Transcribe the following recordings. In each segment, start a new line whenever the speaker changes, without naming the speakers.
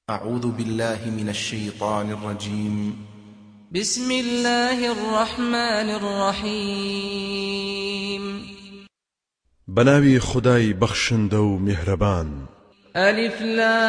أعوذ بالله من الشيطان الرجيم.
بسم الله الرحمن الرحيم.
بناوي خداي بخشندو مهربان.
ألف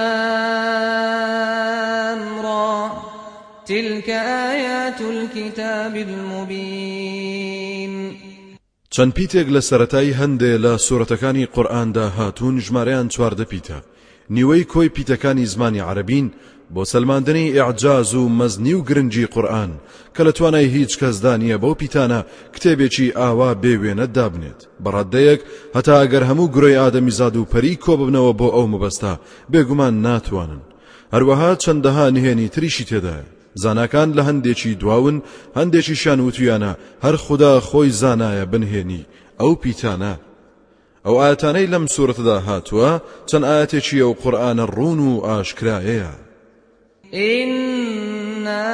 لام را تلك آيات الكتاب المبين.
چەند پیتێک لە سەرەتای هەندێ لە سوورەتەکانی قورئاندا هاتوون ژمارەیان 14 پیتە. نیوەی کۆی پیتەکانی زمانی عەرەبین بۆ سەلماندنی ئیعجاز و مەزنی و گرنگی قورئان کە لە توانای هیچ کەسدا نییە بەو پیتانە کتێبێکی ئاوا بێوێنە دابنێت. بەڕادەیەک هەتا ئەگەر هەموو گرۆی ئادەمیزاد و پەری کۆ ببنەوە بۆ ئەو مەبەستە بێگومان ناتوانن. هەروەها چەندەها نهێنی تریشی تێدایە. زاناکان لە هەندێکی دواون، هەندێکیشیان وتویانە هەر خوددا خۆی زانایە بنهێنی ئەو پیتانە. ئەو ئاەتانەی لەم سوورەتەدا هاتووە چەند ئاەتێکی ئەو قورئانە ڕوون و ئاشکرایەیە.
إنا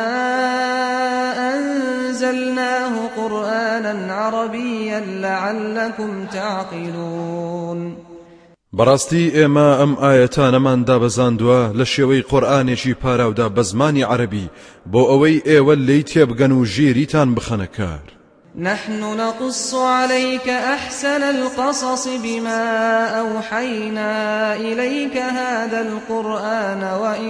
أنزلناه قرآنا عربيا لعلكم تعقلون.
بەڕاستی ئێمە ئەم ئاەتانەمان دابەزاندووە لە شێوەی قورئانێکی پاراودا بە زمانی عەرەبی بۆ ئەوەی ئێوە لێی تێبگەن و ژیریتان بخەنە کار.
نحن نقص عليك أحسن القصص بما أوحينا إليك هذا القرآن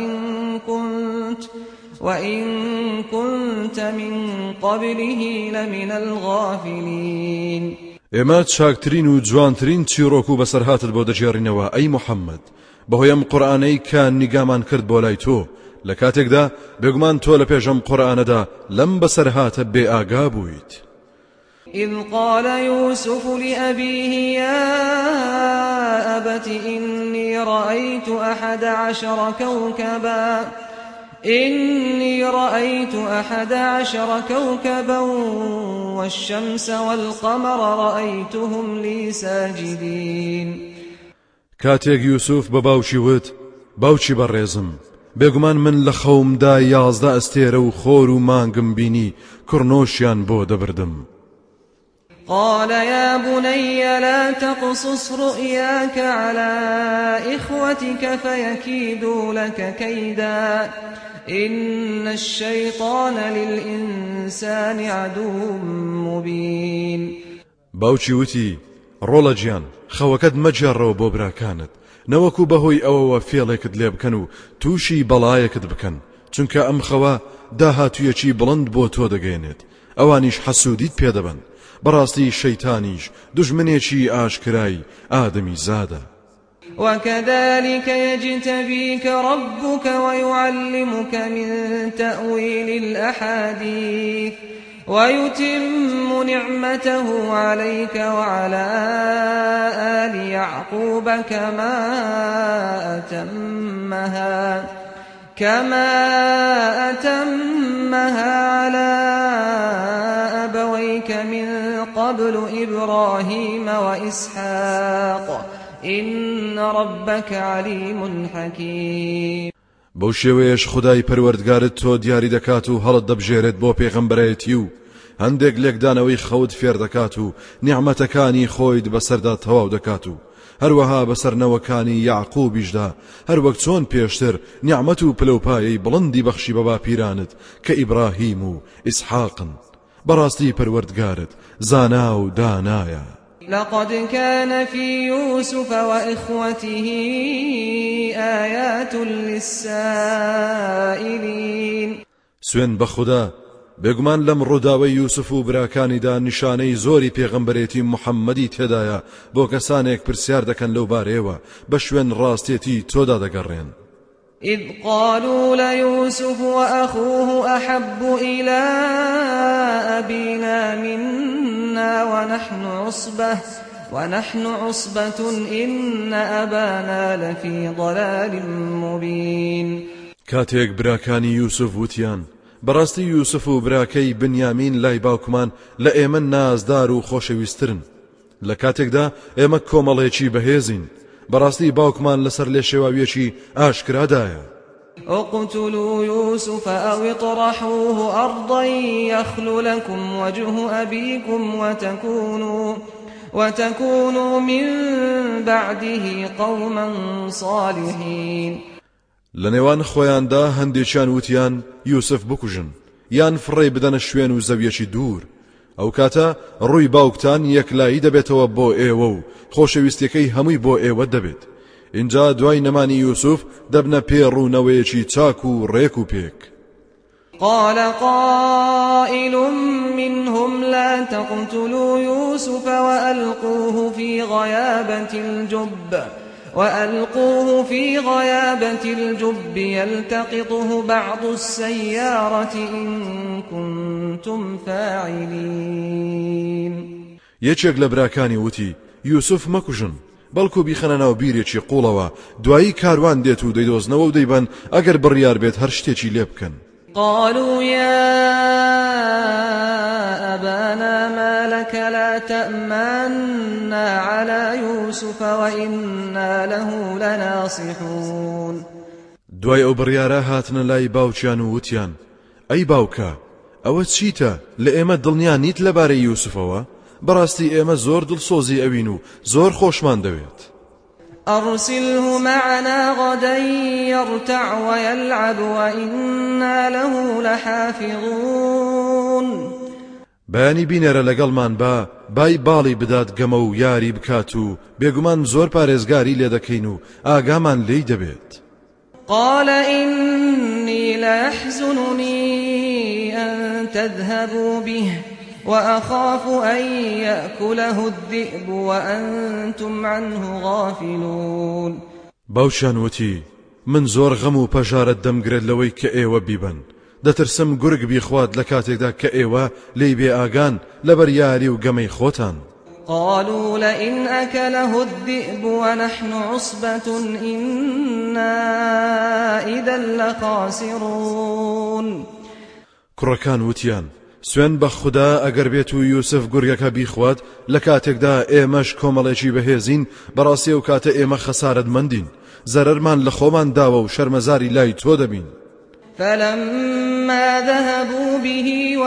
وإن كنت من قبله لمن الغافلين.
ئێمە چاکترین و جوانترین چیرۆک و بەسەرهاتت بۆ دەجێڕینەوە ئەی محەممەد بەهۆی ئەم قورئانەی کە نیگامان کرد بۆ لای تۆ لە کاتێکدا بێگومان تۆ لە پێشەم قورئانەدا لەم بەسەرهاتە بێ ئاگا بوویت.
إذ قال يوسف لأبيه يا أبت إني رأيت 11 كوكبا والشمس والقمر رأيتهم لي ساجدين.
کاتێک یوسف بە باوکی وت باوکی بەڕێزم بێگومان من لە خەومدا 11 ئەستێرە و خۆر و مانگم بینی کوڕنۆشیان بۆ دەبردم.
قال يا بني لا تقصص رؤياك على إخوتك فيكيدوا لك كيدا إن الشيطان للإنسان عدو مبين.
باوکی وتی ڕۆڵە گیان خەوەکەت مەجێڕەوە بۆ براکانت نەوەکو بەهۆی ئەوەوە فێڵێکت لێ بکەن و تووشی بەڵایەکت بکەن چونکە ئەم خەوە داهاتوویەکی بڵند بۆ تۆ دەگەێنێت ئەوانیش حەسوودیت پێدەبن. بەڕاستی شەیتانیش دژمنێکی ئاشکرای ئادەمی زادە.
وكذلك يجتبيك ربك ويعلمك من تأويل الأحاديث ويتم نعمته عليك وعلى آل يعقوب كما أتمها على أبويك من قبل إبراهيم وإسحاق إن ربك عليم حكيم.
بەو شێوەیەش خودای پەروەردگارت تۆ دیاری دەکات و هەڵت دەبژێرێت بۆ پێغەمبەرایەتی و هەندێک لێکدانەوەی خەوت فێر دەکات و نیعمەتەکانی خۆیت بەسەردا تەواو دەکات و هەروەها بەسەرنەوەکانی یعقوبیشدا هەروەک چۆن پێشتر نیعمەت و پلەپایەی بڵندی بەخشی بە باپیرانت کە ئیبراهیم و ئیسحاقن. بەڕاستی پەروەردگارت زانا و دانایە.
لقد كان في يوسف وإخوته آيات للسائلين.
سوێن بە خوددا بێگومان لەم ڕووداوەی یوسف و براکانیدا نیشانەی زۆری پێغەمبەرێتی محەممەدی تێدایە بۆ کەسانێک پرسیار دەکەن لەو بارەیەوە بە شوێن ڕاستێتی تۆدا دەگەڕێن.
إذ قالوا ليوسف وأخوه أحب إلى أبينا منا ونحن عصبة إن أبانا لفي ضلال مبين.
کاتێک براکانی یوسف وتیان بەڕاستی یوسف و براکەی بنیامین لای باوکمان لە ئێمە نازدار و خۆشەویسترن لە کاتێکدا ئێمە کۆمەڵێکی بەهێزین بەڕاستی باوکمان لەسەر لێشێواویەکی ئاشکرادایە.
اقتلوا يوسف أو اطرحوه أرضا يخل لكم وجه أبيكم وتكونوا من بعده قوما صالحين.
لنێوان خۆیاندا هەندێکیان وتیان یوسف بکوژن یان فڕێ بدەنە شوێن و زەویەکی دوور. ئەو کاتە ڕووی باوکتان یەکلایی دەبێتەوە بۆ ئێوە و خۆشەویستیەکەی هەمووی بۆ ئێوە دەبێت. اینجا دوای نەمانی یوسف دەبنە پێڕوونەوەیەکی چاک و ڕێک و پێک.
قال قائل منهم لا تقتلوا يوسف وألقوه في غيابة الجب يلتقطه بعض السيارة إن كنتم فاعلين.
یەکێک لە براکانی وتی یوسف مەکوژن بەڵکو بیخەنە ناو بیرێکی قوڵەوە دوایی کاروان دێت و دەیدۆزنەوە و دەیبەن ئەگەر بڕیار بێت هەر شتێکی لێ بکەن.
قالوا يا أبانا ما لك لا تأمنا على يوسف وإنا له لناصحون.
دوای ئەو بڕیارە هاتنە لای باوکیان و وتیان ئەی باوکە ئەوە چیتە لە ئێمە دڵنیا نیت لەبارەی یوسفەوە؟ بەڕاستی ئێمە زۆر دڵسۆزی ئەوین و زۆر خۆشمان دەوێت.
أرسله معنا غدا يرتع ويلعب وإنا له لحافظون.
بەیانی بینێرە لەگەڵمان بای باڵی بدات گەمە و یاری بکات و بێگومان زۆر پارێزگاری لێ دەکەین و ئاگامان لێی دەبێت.
قال إني ليحزنني أن تذهبوا به وأخاف أن يأكله الذئب وأنتم عنه غافلون.
باوشان وتی من زۆر غەم و پەژارت دەمگرێت لەوەی کە ئێوە بیبن دەترسم گورگ بیخوات لە کاتێکدا کە ئێوە لێی بێ ئاگان لەبەر یاری و گەمەی خۆتان.
قالوا لئن أكله الذئب ونحن عصبة إنا إذا لخاسرون.
کوڕەکان وتیان سوێن بە خوددا ئەگەر بێت و یوسف گورگەکە بیخوات لە کاتێکدا ئێمەش کۆمەڵێکی بەهێزین بەڕاستی ئەو کاتە ئێمە خەسارەتمەندین زەرەرمان لە خۆمان داوە و شەرمەزاری لای تۆ دەبین.
فلما ذهبوا به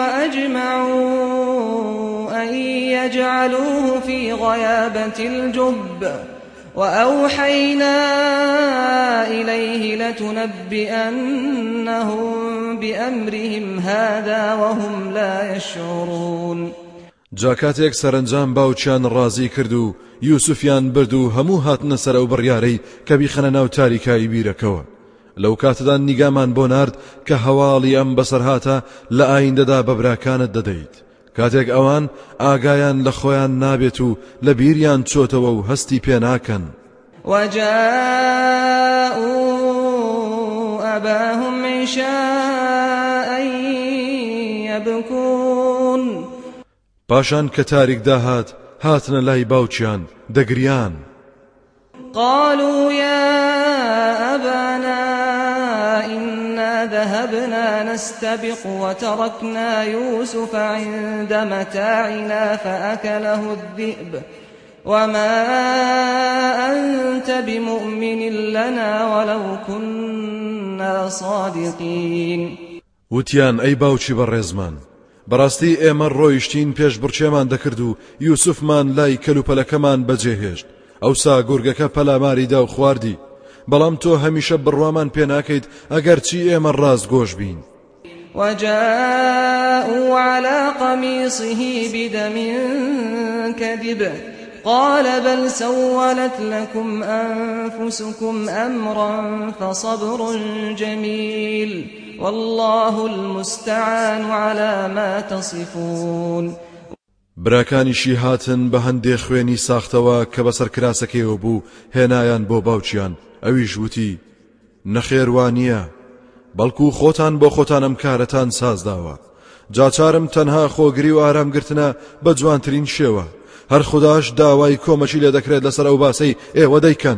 وأجمعوا أن يجعلوه في غيابة الجب وأوحينا إليه لتنبئنهم بأمرهم هذا وهم لا يشعرون.
جاکاتێک سەرنجام باوچیان ڕازی کرد و یوسفیان برد و هەموو هاتنە سەر ئەو بڕیارەی کە بیخەنە ناو تاریکایی بیرەکەوە. لەو کاتەدا نیگامان بۆ نارد کە هەواڵی ئەم بەسەرهاتە لە ئایندەدا بە براکانت دەدەیت. کاتێک ئەوان ئاگایان لە خۆیان نابێت و لە بیریان چۆتەوە و هەستی پێ ناکەن.
وجاءوا أباهم عشاء يبكون.
پاشان کە تاریک داهات هاتنە لای باوچیان دەگریان.
قالوا يا أبانا إنا ذهبنا نستبق وتركنا يوسف عند متاعنا فأكله الذئب وما أنت بمؤمن لنا ولو كنا صادقين.
وتیان ئەی باوچی بەڕێزمان بەڕاستی ئێمە ڕۆیشتین پێش بڕچێمان دەکرد و یوسفمان لای کەلوپەلەکەمان بەجێهێشت ئەوسا گورگەکە پەلاماریدا و خواردی بەڵام تۆ هەمیشە بڕوامان پێ ناکەیت ئەگەر چی ئێمە ڕاستگۆش بین.
وجاءوا على قميصه بدم كذب قال بل سولت لكم أنفسكم أمرا فصبر جميل والله المستعان على ما تصفون.
براکانیشی هاتن بە هەندێک خوێنی ساختەوە کە بەسەر کراسەکەیەوە بوو هێنایان بۆ باوچیان ئەویش وتی نەخێوانیە بەڵکو خۆتان بۆ خۆتان ئەم کارەتان سازداوە جاچارم تەنها خۆگری و ئارامگرتنە بە جوانترین شێوە هەر خوداش داوای کۆمەچی لێ دەکرێت لەسەر ئەو باسەی ئێوە دەیکەن.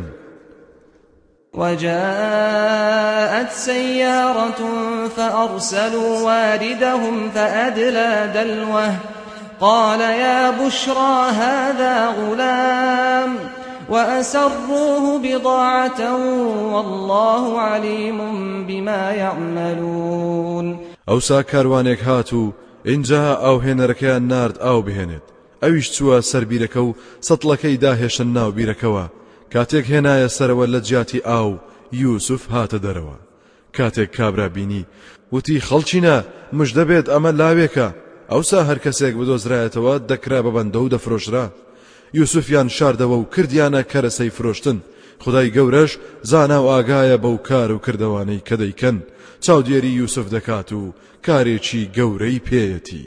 وجاءت سيارة فأرسلوا واردهم فأدلى دلوه قال يا بشرى هذا غلام وأسروه بضاعة والله عليم بما يعملون.
ئەوسا کاروانێک هات و اینجا ئەو هێنەرەکەیان نارد ئاو بهێنێت ئەویش چووە سەر بیرەکە و سەتڵەکەی داهێشن ناو بیرەکەوە کاتێک هێنایە سەرەوە لە جیاتی ئاو یوسف هاتە دەرەوە. کاتێک کابرا بینی وتی خەڵچینە مژدە بێت ئەمە لاوێکە. ئەوسا هەر کەسێک بدۆزرایەتەوە دەکرا بە بەندە و دەفرۆشرا. یوسفیان شاردەوە و کردیانە کەرەسەی فرۆشتن. خدای گەورەش زانا و ئاگایە بەو کار و کردەوانەی کە دەیکەن. چاودێری یوسف دەکات و کارێکی گەورەی پێیەتی.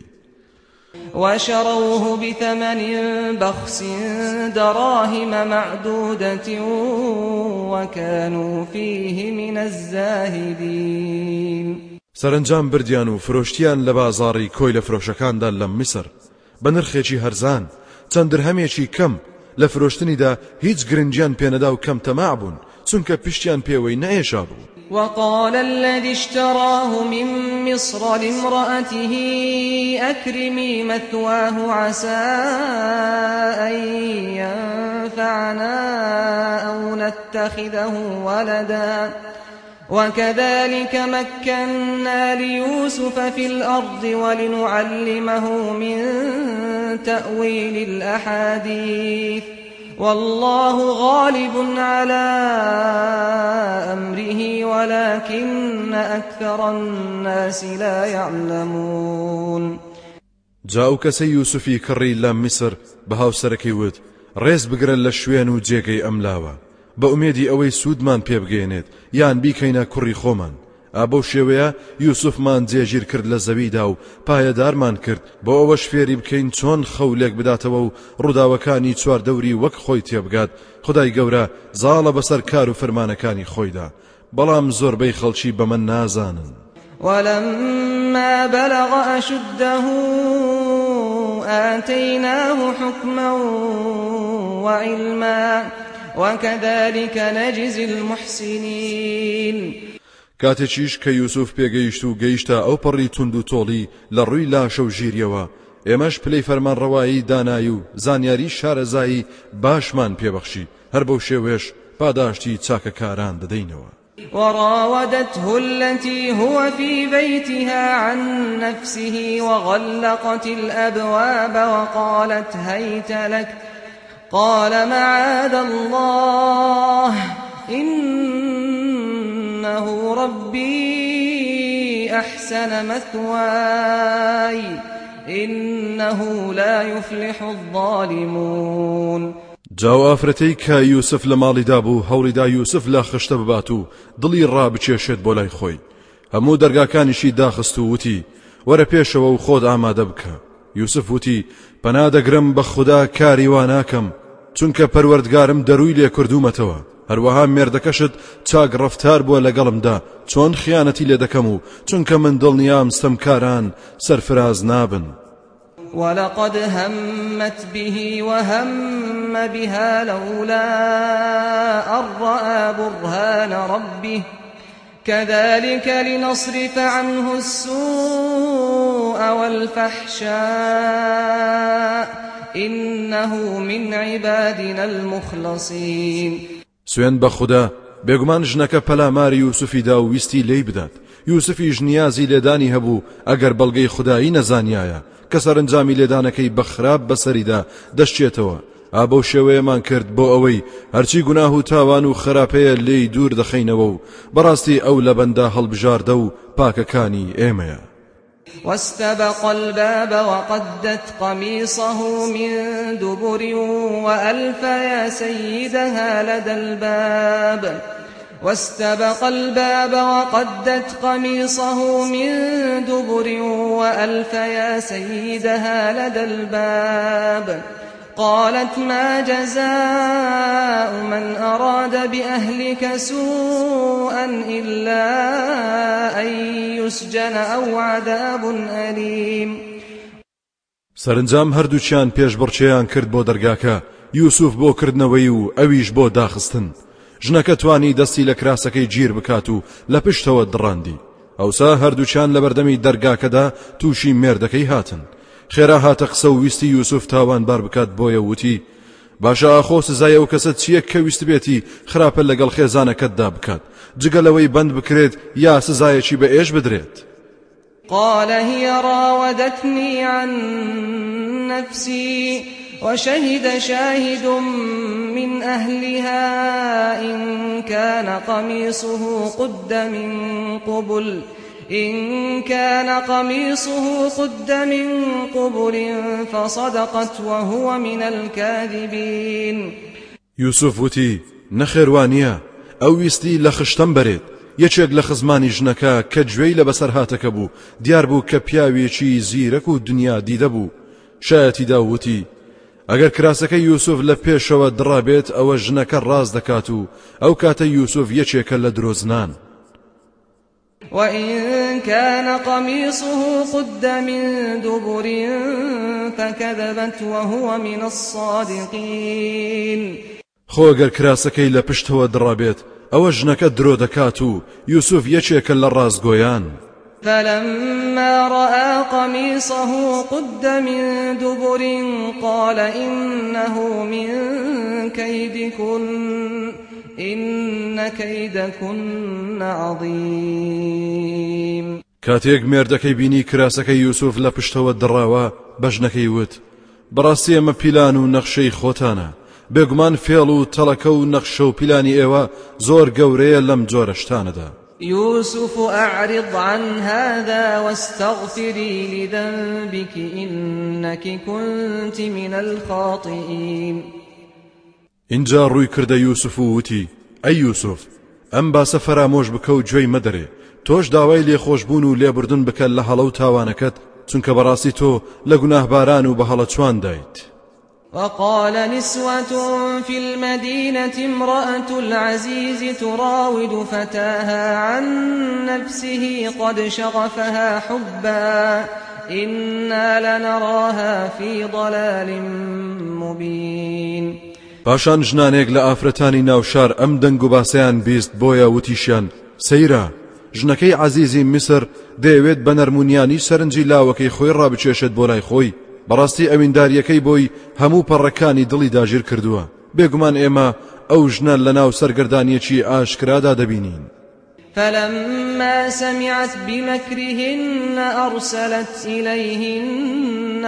وشروه بثمن بخس دراهم معدودة وكانوا فيه من الزاهدين.
سەرنجام بردیان و فرۆشتیان لە بازاڕی کۆی لە فرۆشەکاندا لە میسر بە نرخێکی هەرزان. چەند درهەمێکی کەم لە فرۆشتنیدا هیچ گرنگیان پێنەدا و کەم تەماع بوون چونکە پشتیان پێوەی نەئێشا بوو.
وقال الذي اشتراه من مصر لامرأته أكرمي مثواه عسى أن ينفعنا أو نتخذه ولدا وكذلك مكنا ليوسف في الأرض ولنعلمه من تأويل الأحاديث والله غالب على أمره ولكن أكثر الناس لا يعلمون.
جاو کەسەی یوسفی کڕی لە میسر بە هاوسەرەکەی وت ڕێز بگرن لە شوێن و جێگەی ئەملاوە بە ئومێدی ئەوەی سوودمان پێبگەێنێت یان بیکەینە کوڕی خۆمان. ئابەو شێوەیە یوسفمان جێگیر کرد لە زەویدا و پایەدارمان کرد بۆ ئەوەش فێری بکەین چۆن خەولێک بداتەوە و ڕووداوەکانی چواردەوری وەک خۆی تێبگات. خدای گەورە زاڵە بەسەر کار و فەرمانەکانی خۆیدا بەڵام زۆربەی خەڵکی بەمە نازانن.
ولما بلغ أشده آتيناه حكما وعلما وكذلك نجزي المحسنين.
کاتێکیش کە یوسف پێگەیشت و گەیشتە ئەو پەڕی تونند و تۆڵی لە ڕووی لاشە و ژیریەوە ئێمەش پلەی فەرمانڕەوایی دانایی و زانیاری شارەزایی باشمان پێبەخشی هەر بەو شێوێش پاداشتی چاکەکاران دەدەینەوە.
وراودته التي هو في بيتها عن نفسه وغلقت الأبواب وقالت هيت لك قال معاذ الله إنه ربي أحسن مثواي إنه لا يفلح الظالمون.
جاو ئافرەتەی کە یوسف لە ماڵیدا بوو هەوڵیدا یوسف لا خشتە ببات و دڵی ڕابچێشێت بۆ لای خۆی. هەموو دەرگاکانیشی داخست و وتی وەرە پێشەوە و خۆت ئامادە بکە. یوسف وتی پەنا دەگرم بە خوددا کاری وا ناکەم چونکە پەروەردگارم دەروی لێ کردوومەتەوە. هەروەها مێردەکەشت چاک ڕەفتار بووە لەگەڵمدا چۆن خیانەتی لێ دەکەم و چونکە من دڵنیام ستەمکاران سەرفراز نابن.
ولقد همت به وهم بها لولا أن رأى برهان ربه كذلك لنصرف عنه السوء والفحشاء إنه من عبادنا المخلصين.
سوێن بە خوددا بێگومان ژنەکە پەلاماری یوسفیدا و ویستی لێی بدات. یوسفیش نیازی لێدانی هەبوو ئەگەر بەڵگەی خودایی نەزانیایە کە سەرنجامی لێدانەکەی بەخراپ بەسەریدا دەشتێتەوە. ئابەو شێوەیەمان کرد بۆ ئەوەی هەرچی گوناه و تاوان و خراپەیە لێی دوور دەخەینەوە و بەڕاستی ئەو لە بەندە هەڵبژاردە و پاکەکانی ئێمەیە.
واستبق الباب وقدت قميصه من دبر وألف يا سيدها لدى الباب واستبق الباب وقدت قميصه من دبر وألف يا سيدها لدى الباب قالت ما جزاء من أراد بأهلك سوءا إلا أن يسجن أو عذاب أليم.
سەرنجام هەردووچیان پێشبڕچێیان کرد بۆ دەرگاکە یوسف بۆ کردنەوەی و ئەویش بۆ داخستن. ژنەکە توانی دەستی لە کراسەکەی گیر بکات و لە پشتەوە دڕاندی. ئەوسا هەردووچیان لە بەردەمی دەرگاکەدا تووشی مێردەکەی هاتن. خێرا هاتە قسە و ویستی یوسف تاوانبار بکات بۆیە وتی باشە ئاخۆ سزای ئەو کەسە چییە کە ویست بێتی خراپە لەگەڵ خێزانەکەتدا بکات جگەلەوەی بند بکرێت یا سزایەکی بە ئێش بدرێت.
قال هي راودتني عن نفسي وشهد شاهد من أهلها إن كان قميصه قد من قبل فصدقت وهو من الكاذبين.
يوسف وتی نەخێوانیە ئەو ویستی لە خشتم بەرێت یەکێک لە خزمانی ژنەکە کە گوێی لە بەسەر هاتەکە بوو دیار بوو کە پیاوێکی زیرەک و دنیا دیدە بوو. شایەتیدا وتی ئەگەر کراسەکە یوسف لە پێشەوە دڕابێت ئەوە ژنەکە ڕاز دەکات و ئەو کاتە یوسف یەکێکە لە درۆزنان.
وإن كان قميصه قد من دبر فكذبت وهو من الصادقين.
خۆ ئەگەر کراسەکەی لە پشتەوە دڕابێت ئەوە ژنەکە درۆ دەکات و یوسف یەکێکە لە ڕازگۆیان.
فلما رأى قميصه قد من دبر قال إنه من كيدكن إن كيدكن عظيم.
کاتێک مێردەکەی بینی کراسەکەی یوسف لە پشتەوە دڕاوە بە ژنەکەی وت بەڕاستی ئەمە پیلان و نەخشەی خۆتانە بێگومان فێڵ و تەڵەکە و نەخشە و پیلانی ئێوە زۆر گەورەیە لەم جۆرە شتانەدا.
يوسف أعرض عن هذا واستغفري لذنبك إنك كنت من الخاطئين.
اینجا ڕووی کردە یوسف و وتی ئەی یوسف ئەم باسە فەرامۆش بکە و گوێی مەدەرێ تۆش داوای لێخۆشبوون و لێبوردن بکە لە هەڵە و تاوانەکەت چونکە بەڕاستی تۆ لە گوناهباران و بە هەڵە چوان دایت.
وقال نسوة في المدينة امرأة العزيز تراود فتاها عن نفسه قد شغفها حبا إنا لنراها في ضلال مبين.
پاشان ژنانێک لە ئافرەتانی ناوشار ئەم دەنگ و باسەیان بیست بۆیە وتیشیان سەیرە ژنەکەی عەزیزی میسر دەیەوێت بە نەرمونیانی سەرنجی لاوەکەی خۆی ڕابچێشێت بۆ لای خۆی بەڕاستی ئەوینداریەکەی بۆی هەموو پەڕەکانی دڵی داگیر کردووە بێگومان ئێمە ئەو ژنە لەناو سەرگەردانیەکی ئاشکرادا دەبینین.
فلما سمعت بمكرهن أرسلت إليهن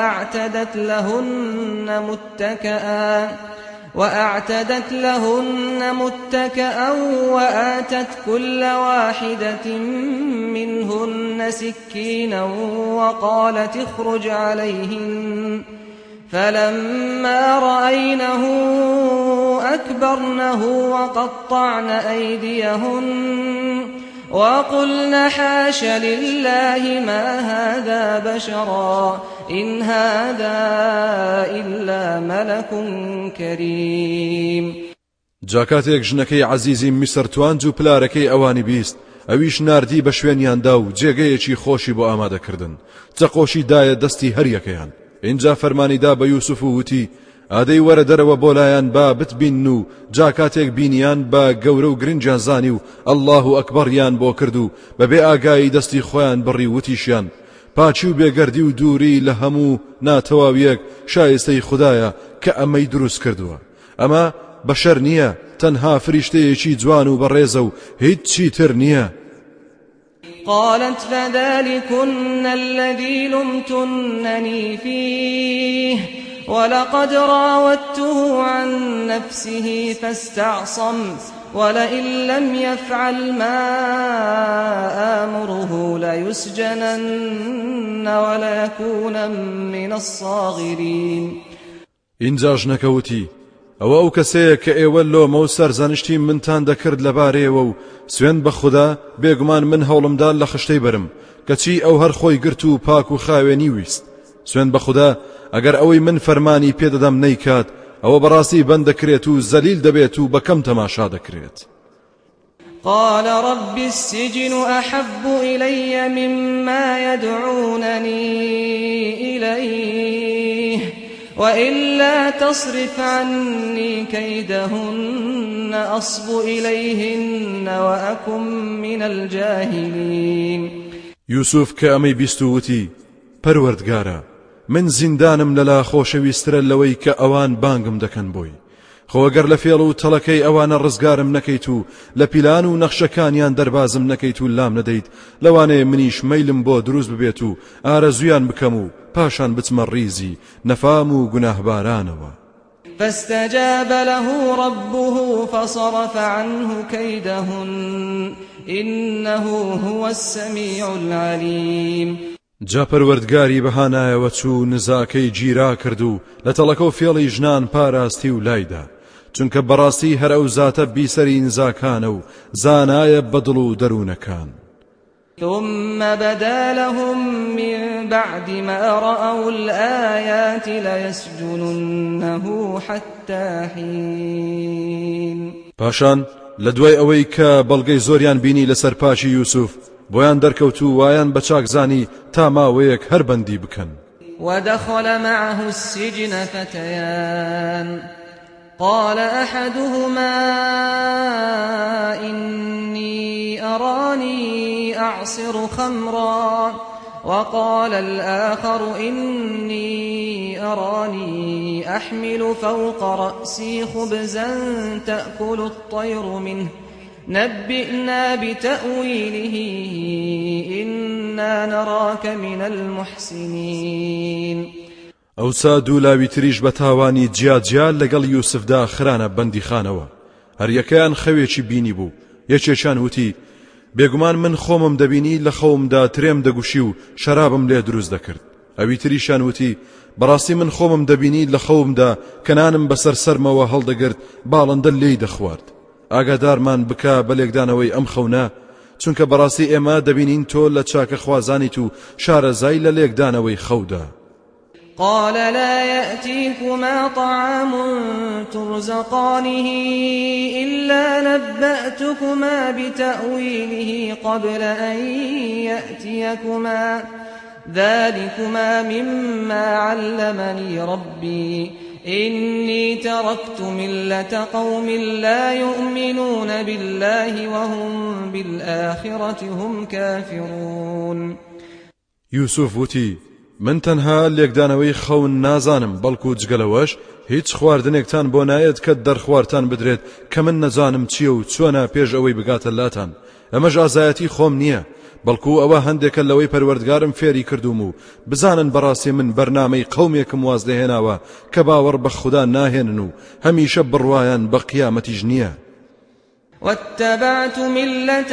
وأعتدت لهن متكئا وآتت كل واحدة منهن سكينا وقالت اخرج عليهن فلما رأينه أكبرنه وقطعن أيديهن وقلن حاش لله ما هذا بشرا إن هذا إلا ملك كريم.
جاکاتێک ژنەکەی عەزیزی میسر توانج و پلارەکەی ئەوانی بیست ئەویش ناردی بە شوێنیاندا و جێگەیەکی خۆشی بۆ ئامادەکردن جەقۆشی دایە دەستی هەریەکەیان. اینجا فەرمانیدا بە یوسف و وتی ئادەی وەرە دەرەوە بۆ لایەن با بتبین و جاکاتێک بینیان بە گەورە و گرنجیان زانی و الله ئەکبەریان بۆ کرد و بەبێ ئاگایی دەستی خۆیان بڕی وتیشیان پاچی و بێگەردی و دووری لە هەموو ناتەواویەک شایستەی خوددایە کە ئەمەی دروست کردووە ئەمە بەشەر نییە تەنها فریشتەیەکی جوان و بەڕێزە و هیچی تر نییە.
قالت فذلكن الذي لمتنني فيه ولقد راودته عن نفسه فاستعصم ولئن لم يفعل ما آمره ليسجنن وليكون من الصاغرين.
اینجا ژنەکەوتی ئەوە ئەو کەسەیە کە ئێوە لۆمە و سەرزانشتی منتان دەکرد لەبارەیەوە و سوێن بە خوددا بێگومان من هەوڵمدا لە خشتەی برم کەچی ئەو هەر خۆی گرت و پاک و خاوێنی ویست سوێن بە خوددا ئەگەر ئەوەی من فەرمانی پێدەدەم نەیکات ئەوە بەڕاستی بەند دەکرێت و زەلیل دەبێت و بەکەم تەماشا دەکرێت.
قال رب السجن أحب إلي مما يدعونني إليه وإلا تصرف عني كيدهن أصب إليهن وأكن من الجاهلين.
يوسف كأمي بيستوتي پەروەردگارە من زیندانم لەلا خۆشەویسترە لەوەی کە ئەوان بانگم دەکەن بۆی خۆگەر لە فێڵ و تەڵەکەی ئەوانە ڕزگارم نەکەیت و لە پیلان و نەخشەکانیان دەربازم نەکەیت و لام نەدەیت لەوانەیە منیش مەیلم بۆ دروست ببێت و ئارەزویان بکەم و پاشان بچمە ڕیزی نەفام و گوناهبارانەوە.
فاستجاب له ربه فصرف عنه كيدهن إنه هو السميع العليم.
جا پەروەردگاری بەهانایەوە چوو نزاکەی گیرا کرد و لە تەڵەکە و فێڵی ژنان پاراستی و لایدا، چونکە بەڕاستی هەر ئەو زاتە بیسەری نزاکانە و زانایە بەدڵ و دەروونەکان.
ثم بدا لهم من بعد ما رأوا الآيات ليسجننه حتى حين. پاشان لدوای ئەوەی کە بەڵگەی زۆریان بینی لەسەر پاچی یوسف بۆیان دەرکەوت و وایان بە چاکزانی تا ماوەیەک هەر بەندی بکەن. ودخل معه السجن فتيان قال أحدهما إني أراني أعصر خمرا وقال الآخر إني أراني أحمل فوق رأسي خبزا تأكل الطير منه نبئنا بتأويله إنا نراك من المحسنين.
ئەوسا دوو لاوی تریش بە تاوانی جیاجیال لەگەڵ یوسفدا خرانە بەندیخانەوە. هەر یەکەیان خەوێکی بینی بوو. یەکێکیان وتی بێگومان من خۆمم دەبینی لە خەومدا ترێم دەگوشی و شەرابم لێ دروست دەکرد. ئەوی تریشان وتی بەڕاستی من خۆمم دەبینی لە خەومدا کەنانم بەسەر سەرمەوە هەڵدەگرت باڵندە لێی دەخوارد. ئاگادارمان بکە بە لێکدانەوەی ئەم خەونە، چونکە بەڕاستی ئێمە دەبینین تۆ لە چاکە خوازانیت و شارەزای لە لێکدانەوەی خەودا.
قال لا يأتيكما طعام ترزقانه إلا نبأتكما بتأويله قبل أن يأتيكما ذلكما مما علمني ربي إني تركت ملة قوم لا يؤمنون بالله وهم بالآخرة هم كافرون.
يوسف وتي من تەنها لێکدانەوەی خەون نازانم، بەڵکو جگەلەوەش هیچ خواردنێکتان بۆ نایەت کە دەرخوارتان بدرێت کە من نەزانم چییە و چۆنە پێش ئەوەی بگاتە لاتان. ئەمەش ئازایەتی خۆم نییە، بەڵکو ئەوە هەندێکە لەوەی پەروەردگارم فێری کردوم و بزانن بەڕاستی من بەرنامەی قەومێکم واز دەهێناوە کە باوەڕ بە خوددا ناهێنن و هەمیشە بڕوایان بە قیامەتیش نییە.
واتبعت ملة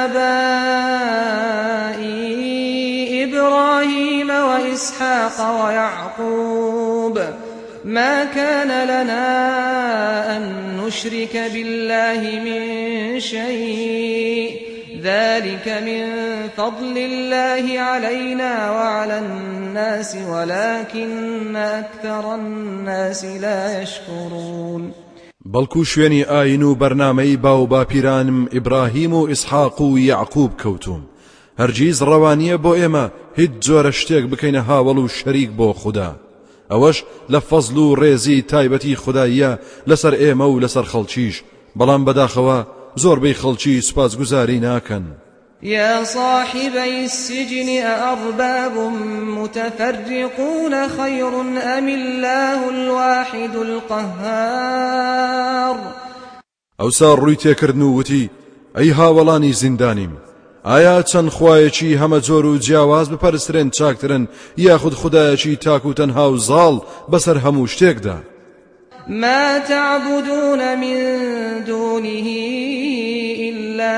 آبائي إبراهيم وإسحاق ويعقوب ما كان لنا أن نشرك بالله من شيء ذلك من فضل الله علينا وعلى الناس ولكن أكثر الناس لا يشكرون.
بەڵکو شوێنی ئاین و بەرنامەی باو باپیرانم ئیبراهیم و ئیسحاق و یعقوب کەوتوم. هەرگیز ڕەوانیە بۆ ئێمە هیچ جۆرە شتێک بکەینە هاوڵ و شەریک بۆ خوددا. ئەوەش لە فەزڵ و ڕێزی تایبەتی خودداییە لەسەر ئێمە و لەسەر خەڵکیش، بەڵام بەداخەوە زۆربەی خەڵکی سوپاسگوزاری ناکەن.
يا صاحبي السجن أأرباب متفرقون خير أم الله الواحد القهار.
ئەوسا ڕووی تێکردن و وتی ئەی هاوڵانی زیندانیم، ئایا چەند خوایەکی هەمە جۆر و جیاواز بپەرسترێن چاکترن یاخود خودایەکی تاک و تەنها و زاڵ بەسەر هەموو شتێکدا؟
ما تعبدون من دونه إلا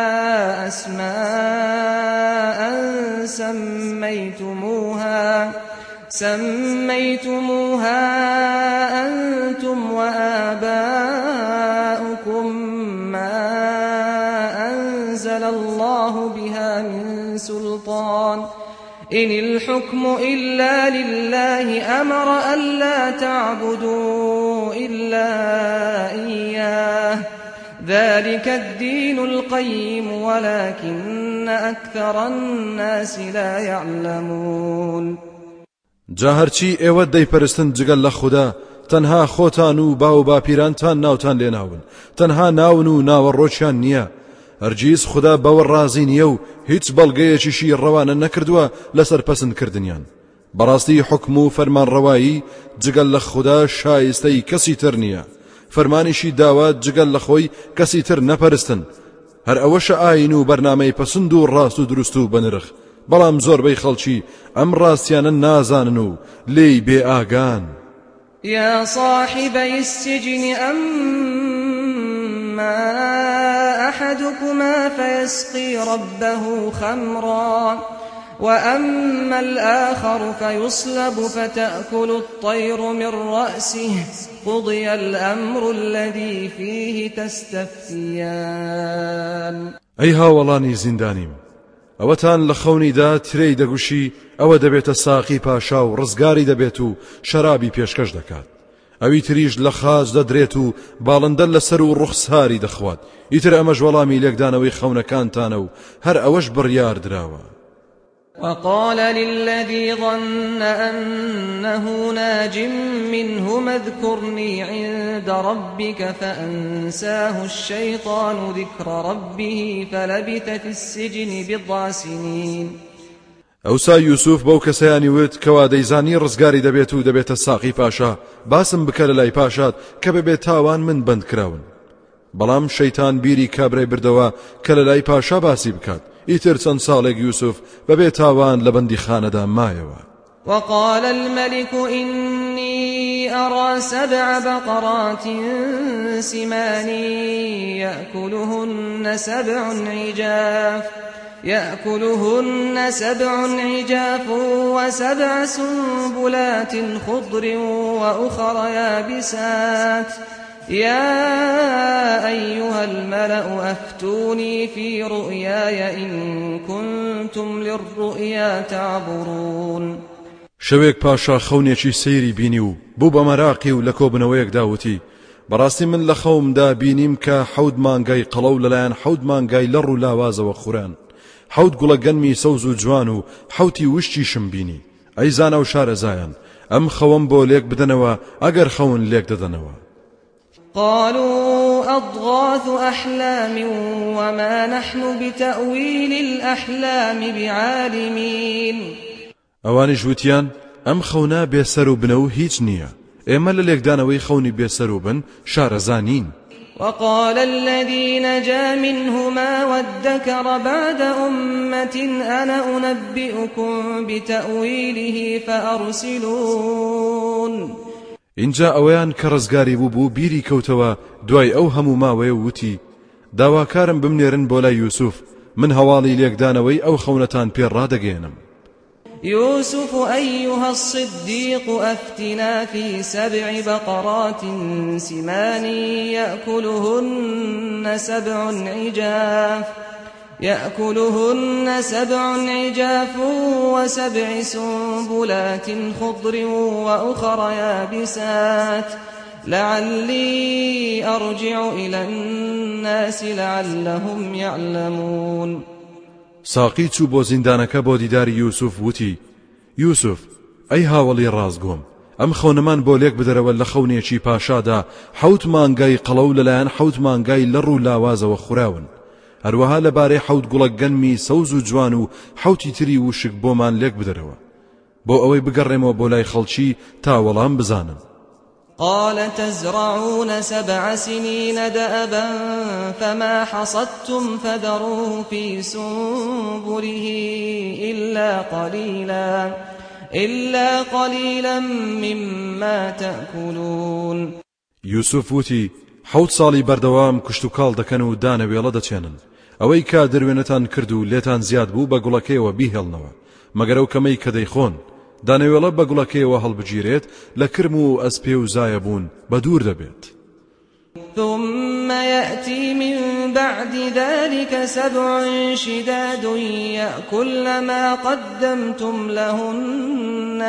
أسماء سميتموها أنتم وآباؤكم ما أنزل الله بها من سلطان إن الحكم إلا لله أمر ألا تعبدوا إلا إياه ذلك الدين القيم ولكن أكثر الناس لا يعلمون.
جاهرچی ئێوە دەیپەرستن جگەل لە خوددا تەنها خۆتان و باو باپیرانتان ناوتان لێناون، تەنها ناون و ناوەڕۆکیان نییە. هەرگیز خوددا بەوە ڕازی نییە و هیچ بەڵگەیەکیشی ڕەوانە نەکردووە لەسەر پەسەندکردنیان. بەڕاستی حکم و فەرمانڕەوایی جگەل لە خوددا شایستەی کەسی تر نییە. فەرمانیشی داوات جگەل لە خۆی کەسی تر نەپەرستن هەر ئەوەشە ئاین و بەرنامەی پەسند و ڕاست و دروست و بەنرخ بەڵام زۆربەی خەڵکی ئەم ڕاستیانە نازانن و لێی بێ ئاگان
يا صاحبي السجن أما أحدكما فيسقي ربه خمرا وأما الآخر فيصلب فتأكل الطير من رأسه قضي الأمر الذي فيه تستفتيان
ئەی هاوڵانی زیندانیم ئەوەتان لە خەونیدا ترەی دەگوشی ئەوە دەبێتە ساقی پاشا و ڕزگاری دەبێت و شەرابی پێشکەش دەکات ئەوی تریش لە خاز دەدرێت و باڵندە لەسەر و ڕوخساری دەخوات ئیتر ئەمەش وەڵامی لێکدانەوەی خەونەکانتانە و هەر ئەوەش بڕیار دراوە
وقال للذي ظن أنه ناج منهم اذكرني عند ربك فأنساه الشيطان ذكر ربه فلبث في السجن بضع سنين
ئەوسا یوسف بەو کەسەیانی وت کەوا دەیزانی ڕزگاری دەبێت و دەبێتە ساقی پاشا باسم بکە لە لای پاشات کە بەبێ تاوان من بند کراون بەڵام شەیتان بیری کابرای بردەوە کە لە لای پاشا باسی بکات ئیتر چەند ساڵێک یوسف بەبێ تاوان لە بەندی خانەدا مایەوە
وقال الملك إني أرى 7 بقرات سمان يأكلهن 7 عجاف و7 سنبلات خضر وأخر يابسات يا أيها الملأ أفتوني في رؤياي إن كنتم للرؤيا تعبرون
شەوێک پاشا خەونێکی سەیری بینی و بوو بە مەراقی و لە کۆبنەوەیەک داوتی بەڕاستی من لە خەومدا بینیم کە 7 مانگای قەڵەو لەلایەن 7 مانگای لەڕ و لاوازەوە خوڕان 7 گوڵە گەنمی سەوز و جوان و 7 وشتیشم بینی ئەی زانە و شارەزایان ئەم خەوم بۆ لێک بدەنەوە ئەگەر خەون لێک دەدەنەوە
قالوا أضغاث أحلام وما نحن بتأويل الأحلام بعالمين
ئەوانیش وتیان ئەم خەونا بێسەر و بنە و هیچ نییە ئێمە لە لێکدانەوەی خەونی بێسەر و بن شارەزانین
وقال الذي نجا منهما وادكر بعد أمة أنا أنبئكم بتأويله فأرسلون
اینجا ئەوەیان کە ڕزگاری بوو بیری کەوتەوە دوای ئەو هەموو ماوەیە وتی داواکارم بمنێرن بۆ لای یوسف من هەواڵی لێکدانەوەی ئەو خەونەتان پێڕادەگەێنم
يوسف أيها الصديق أفتنا في 7 بقرات سمان يأكلهن 7 عجاف و7 سنبلات خضر وأخر يابسات لعلي أرجع إلى الناس لعلهم يعلمون
ساقی چوو بۆ زیندانەکە بۆ دیداری یوسف وتی یوسف ئەی هاوڵی ڕازگۆم ئەم خەونەمان بۆ لێک بدەرەوە لە خەونێکی پاشادا 7 مانگای قەڵەو لەلایەن 7 مانگای لەڕ و لاوازەوە خوراون هەروەها لەبارەی 7 گوڵە گەنمی سەوز و جوان و 7 تری وشک بۆمان لێک بدەرەوە بۆ ئەوەی بگەڕێمەوە بۆ لای خەڵکی تا وەڵام بزانن
قال تزرعون 7 سنين دأبا فما حصدتم فذروه في سنبله إلا قليلا مما تأكلون
یوسف وتی 7 ساڵی بەردەوام کشت و کاڵ دەکەن و دانەوێڵە دەچێنن ئەوەی کا دەروێنەتان کرد و لێتان زیاد بوو بە گوڵەکەیەوە بیهێڵنەوە مەگەر ئەو کەمەی کە دەیخۆن دانەوێڵە بە گوڵەکەیەوە هەڵبگیرێت لە کرم و ئەسپێ و زایە بوون بە دوور دەبێت
ثم يأتي من بعد ذلك 7 شداد يأكل ما قدمتم لهن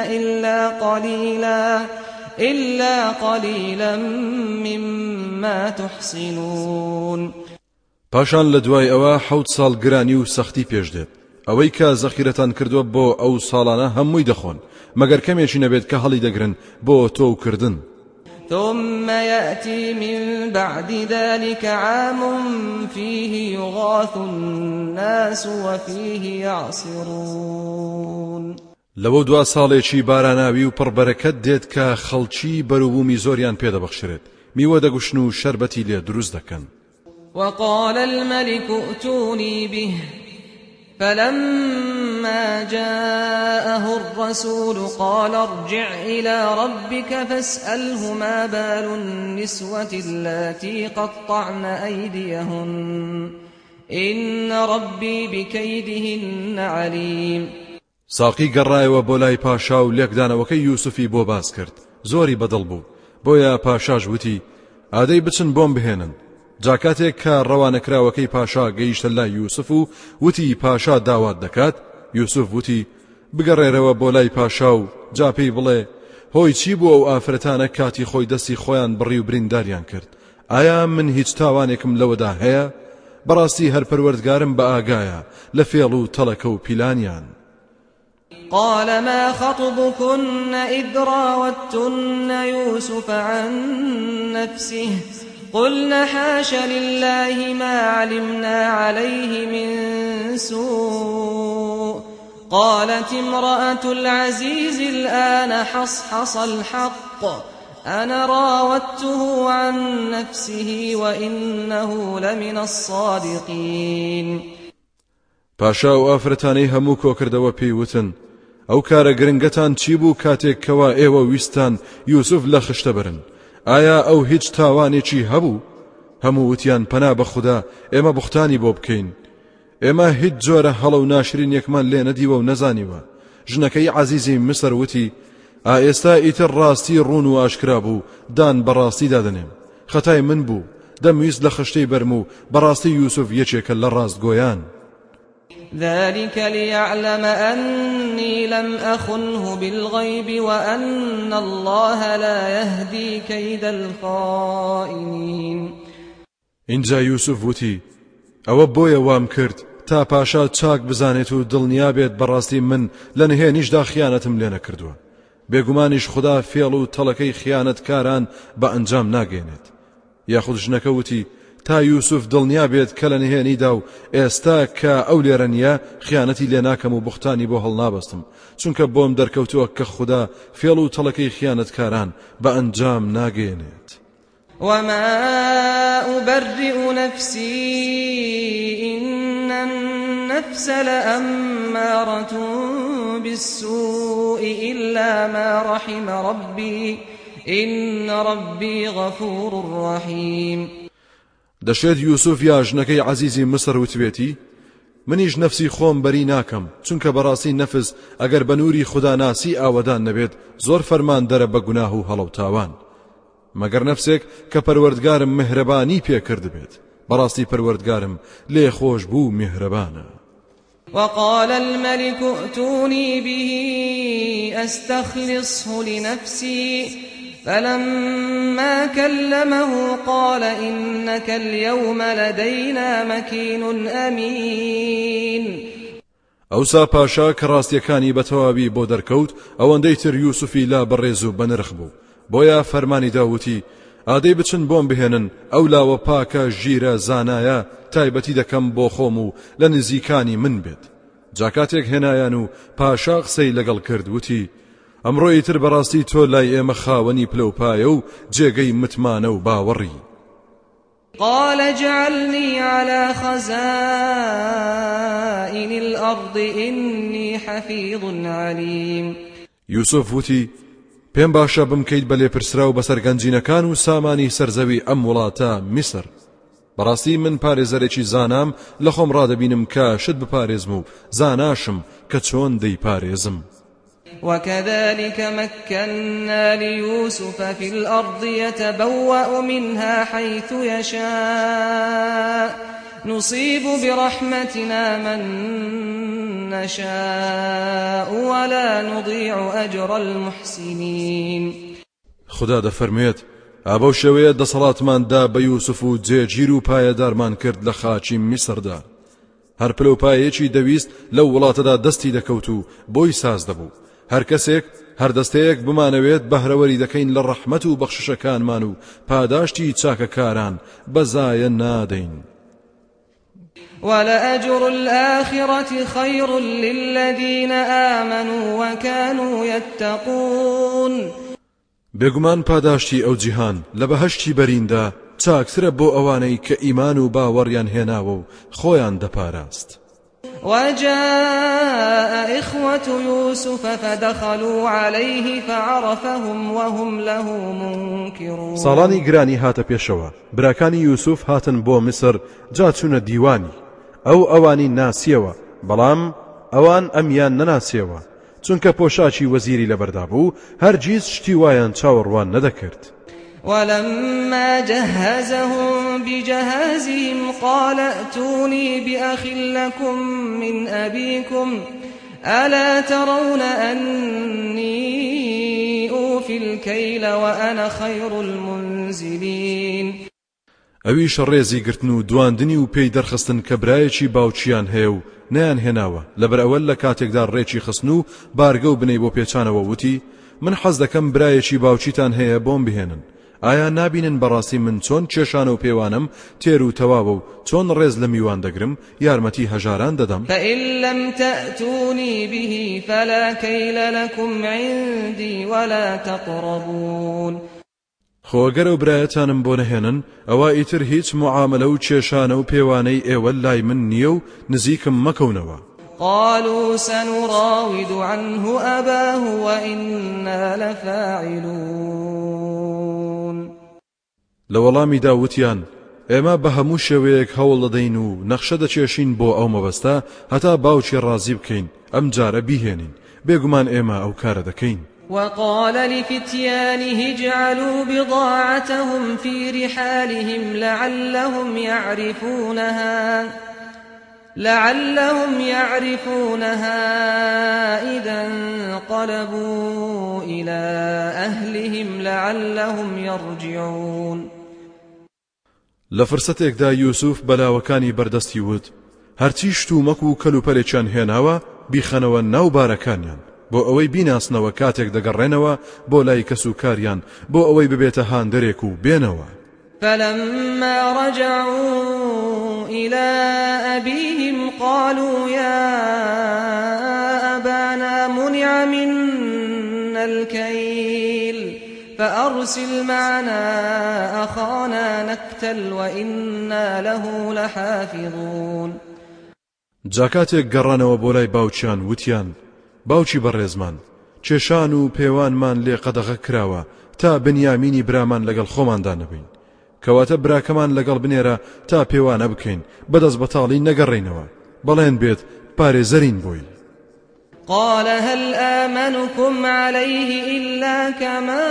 إلا قليلا مما تحصنون
پاشان لە دوای ئەوە 7 ساڵ گرانی و سەختی پێش دێت ئەوەی کە زەخیرەتان کردووە بۆ ئەو ساڵانە هەمووی دەخۆن مەگەر کەمێکی نەبێت کە هەڵی دەگرن بۆ تۆ کردن
ثم يأتي من بعد ذلك عام فيه يغاث الناس وفيه يعصرون
لەوە دوا ساڵێکی باراناوی و پڕبەرەکەت دێت کە خەڵکی بەروبوومی زۆریان پێدەبەخشرێت میوە دەگوشن و شەربەتی لێ دروست دەکەن.
وقال الملك ائتوني به فلما جاءه الرسول قال ارجع إلى ربك فاسأله ما بال النسوة اللاتي قطعن أيديهن إن ربي بكيدهن عليم.
ساقی گەڕایەوە بۆ لای پاشا و لێکدانەوەکەی یوسفی بۆ باز کرد. زۆری بەدڵ بوو، بۆیە پاشاش وتی ئادەی بچن بۆم بهێنن. جاکاتێک کە ڕەوانەکراوەکەی پاشا گەیشتە لای یوسف و وتی پاشا داوات دەکات، یوسف وتی بگەڕێرەوە بۆ لای پاشا و جا پێی بڵێ هۆی چی بوو ئەو ئافرەتانە کاتی خۆی دەستی خۆیان بڕی و برینداریان کرد؟ ئایا من هیچ تاوانێکم لەوەدا هەیە؟ بەڕاستی هەر پەروەردگارم بە ئاگایە لە فێڵ و تەڵەکە و پیلانیان.
قال ما خطبكن إذ راوتن يوسف عن نفسه قلنا حاش لله ما علمنا عليه من سوء قالت امرأة العزيز الآن حصحص الحق أنا راودته عن نفسه وإنه لمن الصادقين.
پاشا و ئافرەتانەی هەموو کۆکردەوە پێیوتن ئەو کارە گرنگەتان چی بوو کاتێک کەوا ئێوە ویستان یوسف لە خشتە برن؟ ئایا ئەو هیچ تاوانێکی هەبوو؟ هەموو وتیان پەنا بە خوددا ئێمە بوختانی بۆ بکەین. ئێمە هیچ جۆرە هەڵە و ناشرین یەکمان لێ نەدیوە و نەزانیوە. ژنەکەی عەزیزی مسر وتی ئێستا ئیتر ڕاستی ڕوون و ئاشکرا بوو، دان بەڕاستی دادەنێم. خەتای من بوو، دەمویست لە خشتەی بەرم و بەڕاستی یوسف یەکێکە لە ڕاستگۆیان.
ذلك ليعلم أني لم أخنه بالغيب وأن الله لا يهدي كيد الخائنين.
اینجا یوسف وتی ئەوە بۆیە وام کرد تا پاشا چاک بزانێت و دڵنیا بێت بەڕاستی من لە نهێنیشدا خیانەتم لێ نەکردووە. بێگومانیش خدا فێڵ و تەڵەکەی خیانەتکاران بە ئەنجام ناگەێنێت. یاخود ژنەکە وتی تا یوسف دڵنیا بێت کە لە نهێنیدا و ئێستا کە ئەو لێرە نییە خیانەتی لێ ناکەم و بوختانی بۆ هەڵنابەستم، چونکە بۆم دەرکەوتووە کە خدا فێڵ و تەڵەکەی خیانەتکاران بە ئەنجام ناگەێنێت.
وما أبرئ نفسي إن النفس لأمارة بالسوء إلا ما رحم ربي إن ربي غفور رحيم.
دەشێت یوسف یا ژنەکەی عەزیزی مسر وتبێتی منیش نەفسی خۆم بەری ناکەم، چونکە بەڕاستی نەفس ئەگەر بە نووری خوداناسی ئاوەدان نەبێت زۆر فەرمان دەرە بە گوناه و هەڵە و تاوان، مەگەر نەفسێک کە پەروەردگارم میهرەبانی پێکرد بێت. بەڕاستی پەروەردگارم لێ خۆش بوو میهرەبانە.
وقال الملك ائتوني به أستخلصه لنفسي فلما كلمه قال إنك اليوم لدينا مكين أمين.
ئەوسا پاشا کە ڕاستیەکانی بەتەواوی بۆ دەرکەوت ئەوەندەی تر یوسفی لا بەڕێز و بەنرخ بوو، بۆیە فەرمانی داوتی ئادەی بچن بۆم بهێنن ئەو لاوە پاکە ژیرە زانایە تایبەتی دەکەم بۆ خۆم و لە نزیکانی من بێت. جاکاتێک هێنایان و پاشا قسەی لەگەڵ کرد وتی ئەمڕۆی تر بەڕاستی تۆ لای ئێمە خاوەنی پلەپایە و جێگەی متمانە و باوەڕی.
قال اجعلني على خزائن الأرض إني حفيظ عليم. یوسف وتی پێم باشە بمکەیت بە لێپرسرا و بەسەر گەنجینەکان و سامانی سەرزەوی ئەم وڵاتە میسر. بەڕاستی من پارێزەرێکی زانام لە خۆم ڕادەبینم کە شت بپارێزم و زاناشم کە چۆن دەیپارێزم. وكذلك مكنا ليوسف في الأرض يتبوأ منها حيث يشاء نصيب برحمتنا من نشاء ولا نضيع أجر المحسنين. خدا دەفەرمێت ئابەو شێوەیە دەسەڵاتماندا بە یوسف و جێگیر و پایەدارمان کرد لە خاچی میسردا. هەر پلەپایەکی دەویست لەو وڵاتەدا دەستی دەکەوت و بۆی ساز دەبوو. هەر کەسێک هەر دەستەیەک بمانەوێت بەهرەوەری دەکەین لە ڕەحمەت و بەخششەکانمان و پاداشتی چاکەکاران بەزایە نادەین. ولأجر الآخرة خير للذين آمنوا وكانوا يتقون.
بێگومان پاداشتی ئەو جیهان لە بەهەشتی بەریندا چاکترە بۆ ئەوانەی کە ئیمان و باوەڕیان هێناوە و خۆیان دەپاراست.
وجاء إخوة يوسف فدخلوا عليه فعرفهم وهم له منكرون.
ساڵانی گرانی هاتە پێشەوە، براکانی یوسف هاتن بۆ میسر، جا چوونە دیوانی. ئەوانی ناسیەوە، بەڵام ئەوان ئەمیان نەناسیەوە، چونکە پۆشاکی وەزیری لەبەردا بوو، هەرگیز شتی وایان چاوەڕوان نەدەکرد.
ولما جهزهم بجهازهم قال ائتوني بأخ لكم من أبيكم ألا ترون أني أوفي الكيل وأنا خير المنزلين.
ئەویش ڕێزی گرتن و دواندنی و پێی دەرخستن کە برایەکی باوچیان هەیە و نەیان هێناوە. لەبەر ئەوە لە کاتێکدا ڕێکی خستن و بارگە و بنەی بۆ پێچانەوە وتی من حەز دەکەم برایەکی باوچیتان هەیە بۆم بهێنن. ئایا نابینن بەڕاستی من چۆن کێشانە و پێوانم تێر و تەواوە و چۆن ڕێز لە میوان دەگرم یارمەتی هەژاران دەدەم.
فإن لم تأتوني به فلا كيل لكم عندي ولا تقربون.
خۆگەرە و برایەتانم بۆ نەهێنن ئەوە ئیتر هیچ معاملە و کێشانە و پێوانەی ئێوە لای من نییە و نزیکم مەکەونەوە.
قالوا سنراود عنه أباه وإنا لفاعلون.
لە وەڵامی داوتیان ئێمە بە هەموو شێوەیەک هەوڵ دەدەین و نەخشە دەچێشین بۆ ئەو مەبەستە هەتا باوکی ڕازی بکەین ئەم جارە بیهێنین، بێگومان ئێمە ئەو کارە دەکەین.
وقال لفتيانه اجعلوا بضاعتهم في رحالهم لعلهم يعرفونها إذا انقلبوا إلى أهلهم لعلهم يرجعون.
لفرسەتێکدا یوسف بەلاوەکانی بەردەستی وت هەرچی شتومەک و کەلوپەلێکیان هێناوە بیخەنەوە ناو بارەکانیان بۆ ئەوەی بیناسنەوە کاتێک دەگەڕێنەوە بۆ لای کەس و کاریان بۆ ئەوەی ببێتە هاندەرێک و بێنەوە.
فلما رجعوا إلى أبيهم قالوا يا أبانا منع منا الكيل فأرسل معنا أخانا نكتل وإنا له لحافظون.
جاکاتێک گەڕانەوە بۆ لای باوچیان وتیان باوچی بەڕێزمان کێشان و پێوانمان لێ قەدەغە کراوە تا بنیامینی برامان لەگەڵ خۆماندا نەبین، کەواتە براکەمان لەگەڵ بنێرە تا پێوانە بکەین بەدەست بەتاڵی نەگەڕێینەوە، بەڵێن بێت پارێزەرین بۆی.
قال هل آمنكم عليه إلا كما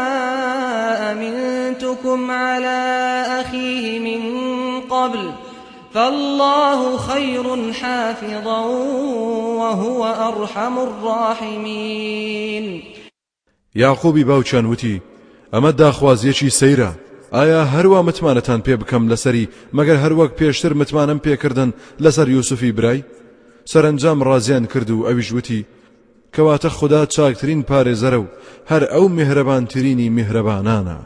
أمنتكم على أخيه من قبل فالله خير حافظا وهو أرحم الراحمين.
یاقوبی باوچان وتی ئەمە داخوازیەکی سەیرە، ئایا هەروە متمانەتان پێ بکەم لەسەری مەگەر هەروەک پێشتر متمانم پێکردن لەسەر یوسفی برای؟ سەرنجام ڕازیان کرد و ئەویش وتی کەواتە خوددا چاکترین پارێزەرە و هەر ئەو میهرەبانترینی میهرەبانانە.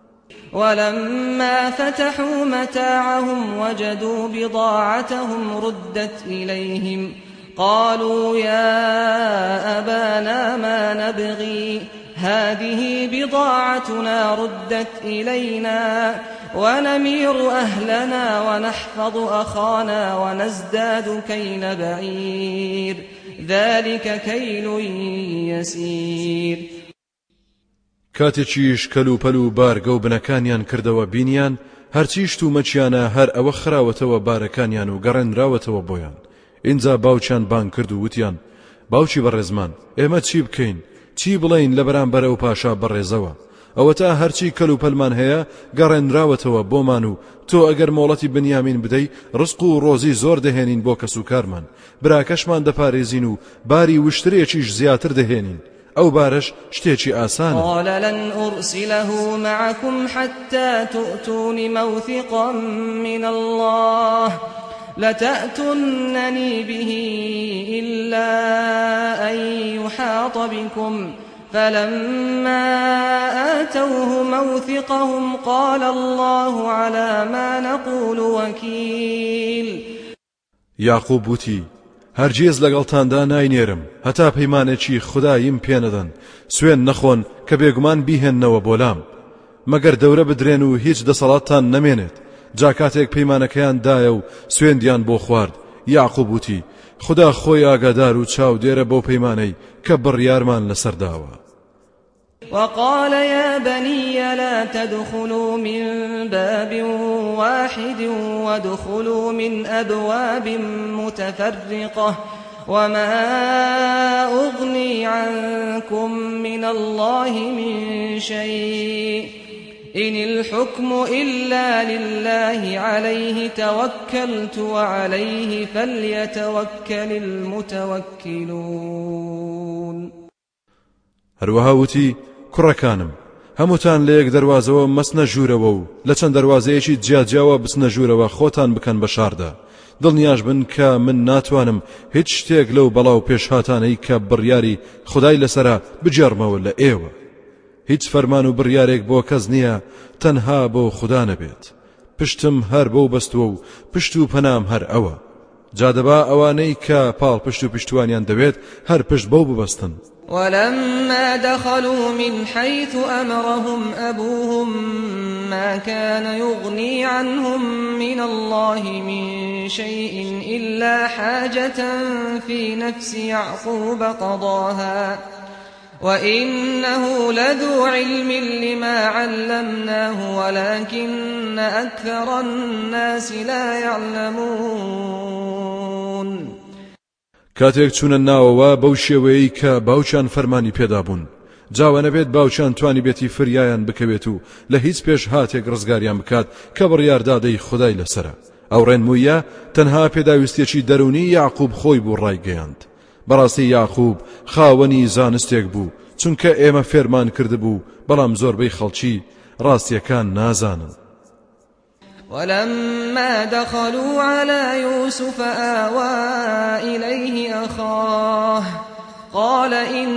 ولما فتحوا متاعهم وجدوا بضاعتهم ردت إليهم قالوا يا أبانا ما نبغي هذه بضاعتنا ردت إلينا ونمير أهلنا ونحفظ أخانا ونزداد كيل بعير ذلك كيل يسير.
کاتێکیش کەلوپەل و بارگە و بنەکانیان کردەوە بینیان هەرچی شتومەچیانە هەر ئەوە خراوەتەوە بارەکانیان و گەڕێنراوەتەوە بۆیان. اینجا باوچیان بان کرد و وتیان باوچی بەڕێزمان ئێمە چی بکەین، چی بڵین لە بەرامبەرە و پاشا بەڕێزەوە، ئەوە تا هەرچی کەلوپەلمان هەیە گەڕێنراوەتەوە بۆمان و تۆ ئەگەر مۆڵەتی بنیامین بدەی ڕزق و ڕۆزی زۆر دەهێنین بۆ کەس و کارمان، براکەشمان دەپارێزین و باری وشترێکیش زیاتر دەهێنین، ئەو بارش شتێکی ئاسانە.
قال لن أرسله معكم حتى تؤتون موثقا من الله لتأتونني به إلا أن يحاط بكم فلما آتوه موثقهم قال الله على ما نقول وكيل.
یاقوب وتی هەرگیز لەگەڵتاندا ناینێرم هەتا پەیمانێکی خوداییم پێنەدەن سوێن نەخۆن کە بێگومان بیهێننەوە بۆلام مەگەر دەورە بدرێن و هیچ دەسەڵاتتان نەمێنێت. جا کاتێک پەیمانەکەیان دایە و سوێندیان بۆ خوارد یعقوب وتی خدا خۆی ئاگادار و چاودێرە بەو پەیمانەی کە بڕیارمان لەسەرداوە.
وقال يا بني لا تدخلوا من باب واحد وادخلوا من أبواب متفرقة وما أغني عنكم من الله من شيء إن الحكم إلا لله عليه توكلت وعليه فليتوكل المتوكلون.
هەروەها وتی کوڕەکانم هەمووتان لە یەک دەروازەوە مەسنە ژوورەوە و لە چەند دەروازەیەکی جیاجیاوە بچنە ژوورەوە خۆتان بکەن بە شاردا. دڵنیاش بن کە من ناتوانم هیچ شتێک لەو بەڵاو پێشهاتانەی کە بڕیاری خدای لەسەرە بجێڕمەوە لە ئێوە. هیچ فەرمان و بڕیارێک بۆ کەس نییە تەنها بۆ خدا نەبێت. پشتم هەر بەو بەستووە و پشت و پەنام هەر ئەوە. جادەبا ئەوانەی کە پاڵ پشت و پشتوانیان دەوێت هەر پشت بەو ببەستن.
ولما دخلوا من حيث أمرهم أبوهم ما كان يغني عنهم من الله من شيء إلا حاجة في نفس يعقوب قضاها وإنه لذو علم لما علمناه ولكن أكثر الناس لا يعلمون.
کاتێک چوونە ناوەوە بەو شێوەیەی کە باوچان فەرمانی پێدا بوون جاوە نەبێت باوچان توانی بێتی فریایان بکەوێت و لە هیچ پێش هاتێک ڕزگاریان بکات کە بڕیاردادەی خودای لەسرە. ئەو ڕێنموویە تەنها پێداویستێکی دەرونی یعقوب خۆی بوو ڕایگەیاند. بەڕاستی یعقوب خاوەنی زانستێک بوو چونکە ئێمە فێرمان کردبوو بەڵام زۆربەی خەڵکی ڕاستیەکان نازانن.
ولما دخلوا على يوسف آوى إليه أخاه قال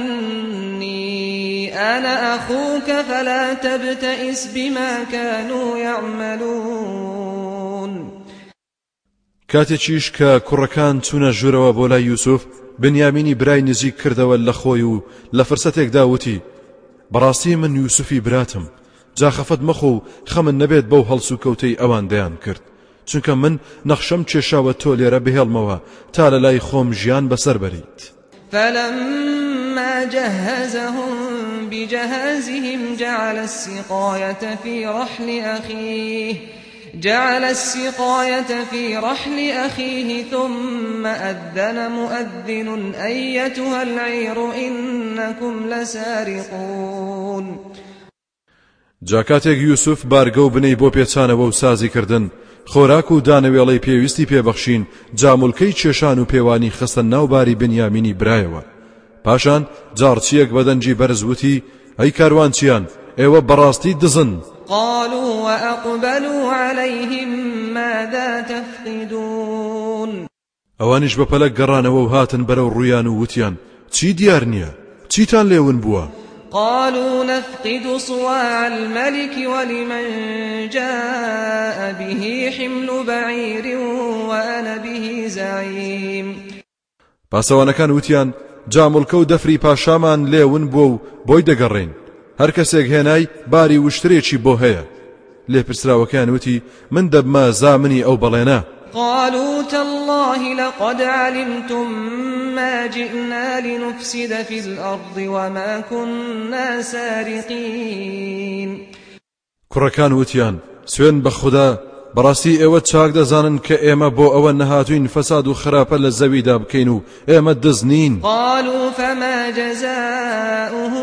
إني أنا أخوك فلا تبتئس بما كانوا يعملون.
کاتێکیش کە کوڕەکان چوونە ژوورەوە بۆ لای یوسف بنیامینی برای نزیک کردەوە لە خۆی و لە فرسەتێکدا وتی بەڕاستی من یوسفی براتم جا خەفەت مەخۆ و خەمن نەبێت بەو هەڵس و کەوتەی ئەوان دەیان کرد چونکە من نەخشەم کێشاوە تۆ لێرە بهێڵمەوە تا لە لای خۆم ژیان بەسەر بەریت.
فلما جهزهم بجهازهم جعل السقاية في رحل أخيه ثم أذن مؤذن أيتها العير إنكم لسارقون.
جاکاتێک یوسف بارگە و بنەی بۆ پێچانەوە و سازی کردن خۆراک و دانەوێڵەی پێویستی پێبەخشین جامولکەی کێشان و پێوانی خستە ناوباری بنیامینی برایەوە. پاشان جارچیەک بەدەنجی بەرزوتی ئەی کاروانچیان ئێوە بەڕاستی دزن.
قالوا وأقبلوا عليهم ماذا تفقدون.
ئەوانیش بە پەلەک گەڕانەوە و هاتن بەرەو ڕویان و وتیان چی دیار نییە چیتان لێون بووە؟
قالوا نفقد صواع الملك ولمن جاء به حمل بعير وأنا به زعيم.
پاسەوانەکان وتیان جامڵکە و دەفری پاشامان لێون بووە و بۆی دەگەڕێن هەر کەسێک هێنای باری وشترێکی بۆ هەیە. لێپرسراوەکان وتی من دەبمە زامنی ئەو بەڵێنە.
قالوا تالله لقد علمتم ما جئنا لنفسد في الأرض وما كنا سارقين.
کوڕەکان وتیان سوێن بە خوددا بەڕاستی ئێوە چاک دەزانن کە ئێمە بۆ ئەوە نەهاتوین فەساد و خراپە لە زەویدا بکەین و ئێمە دزنین.
قالوا فما جزاؤه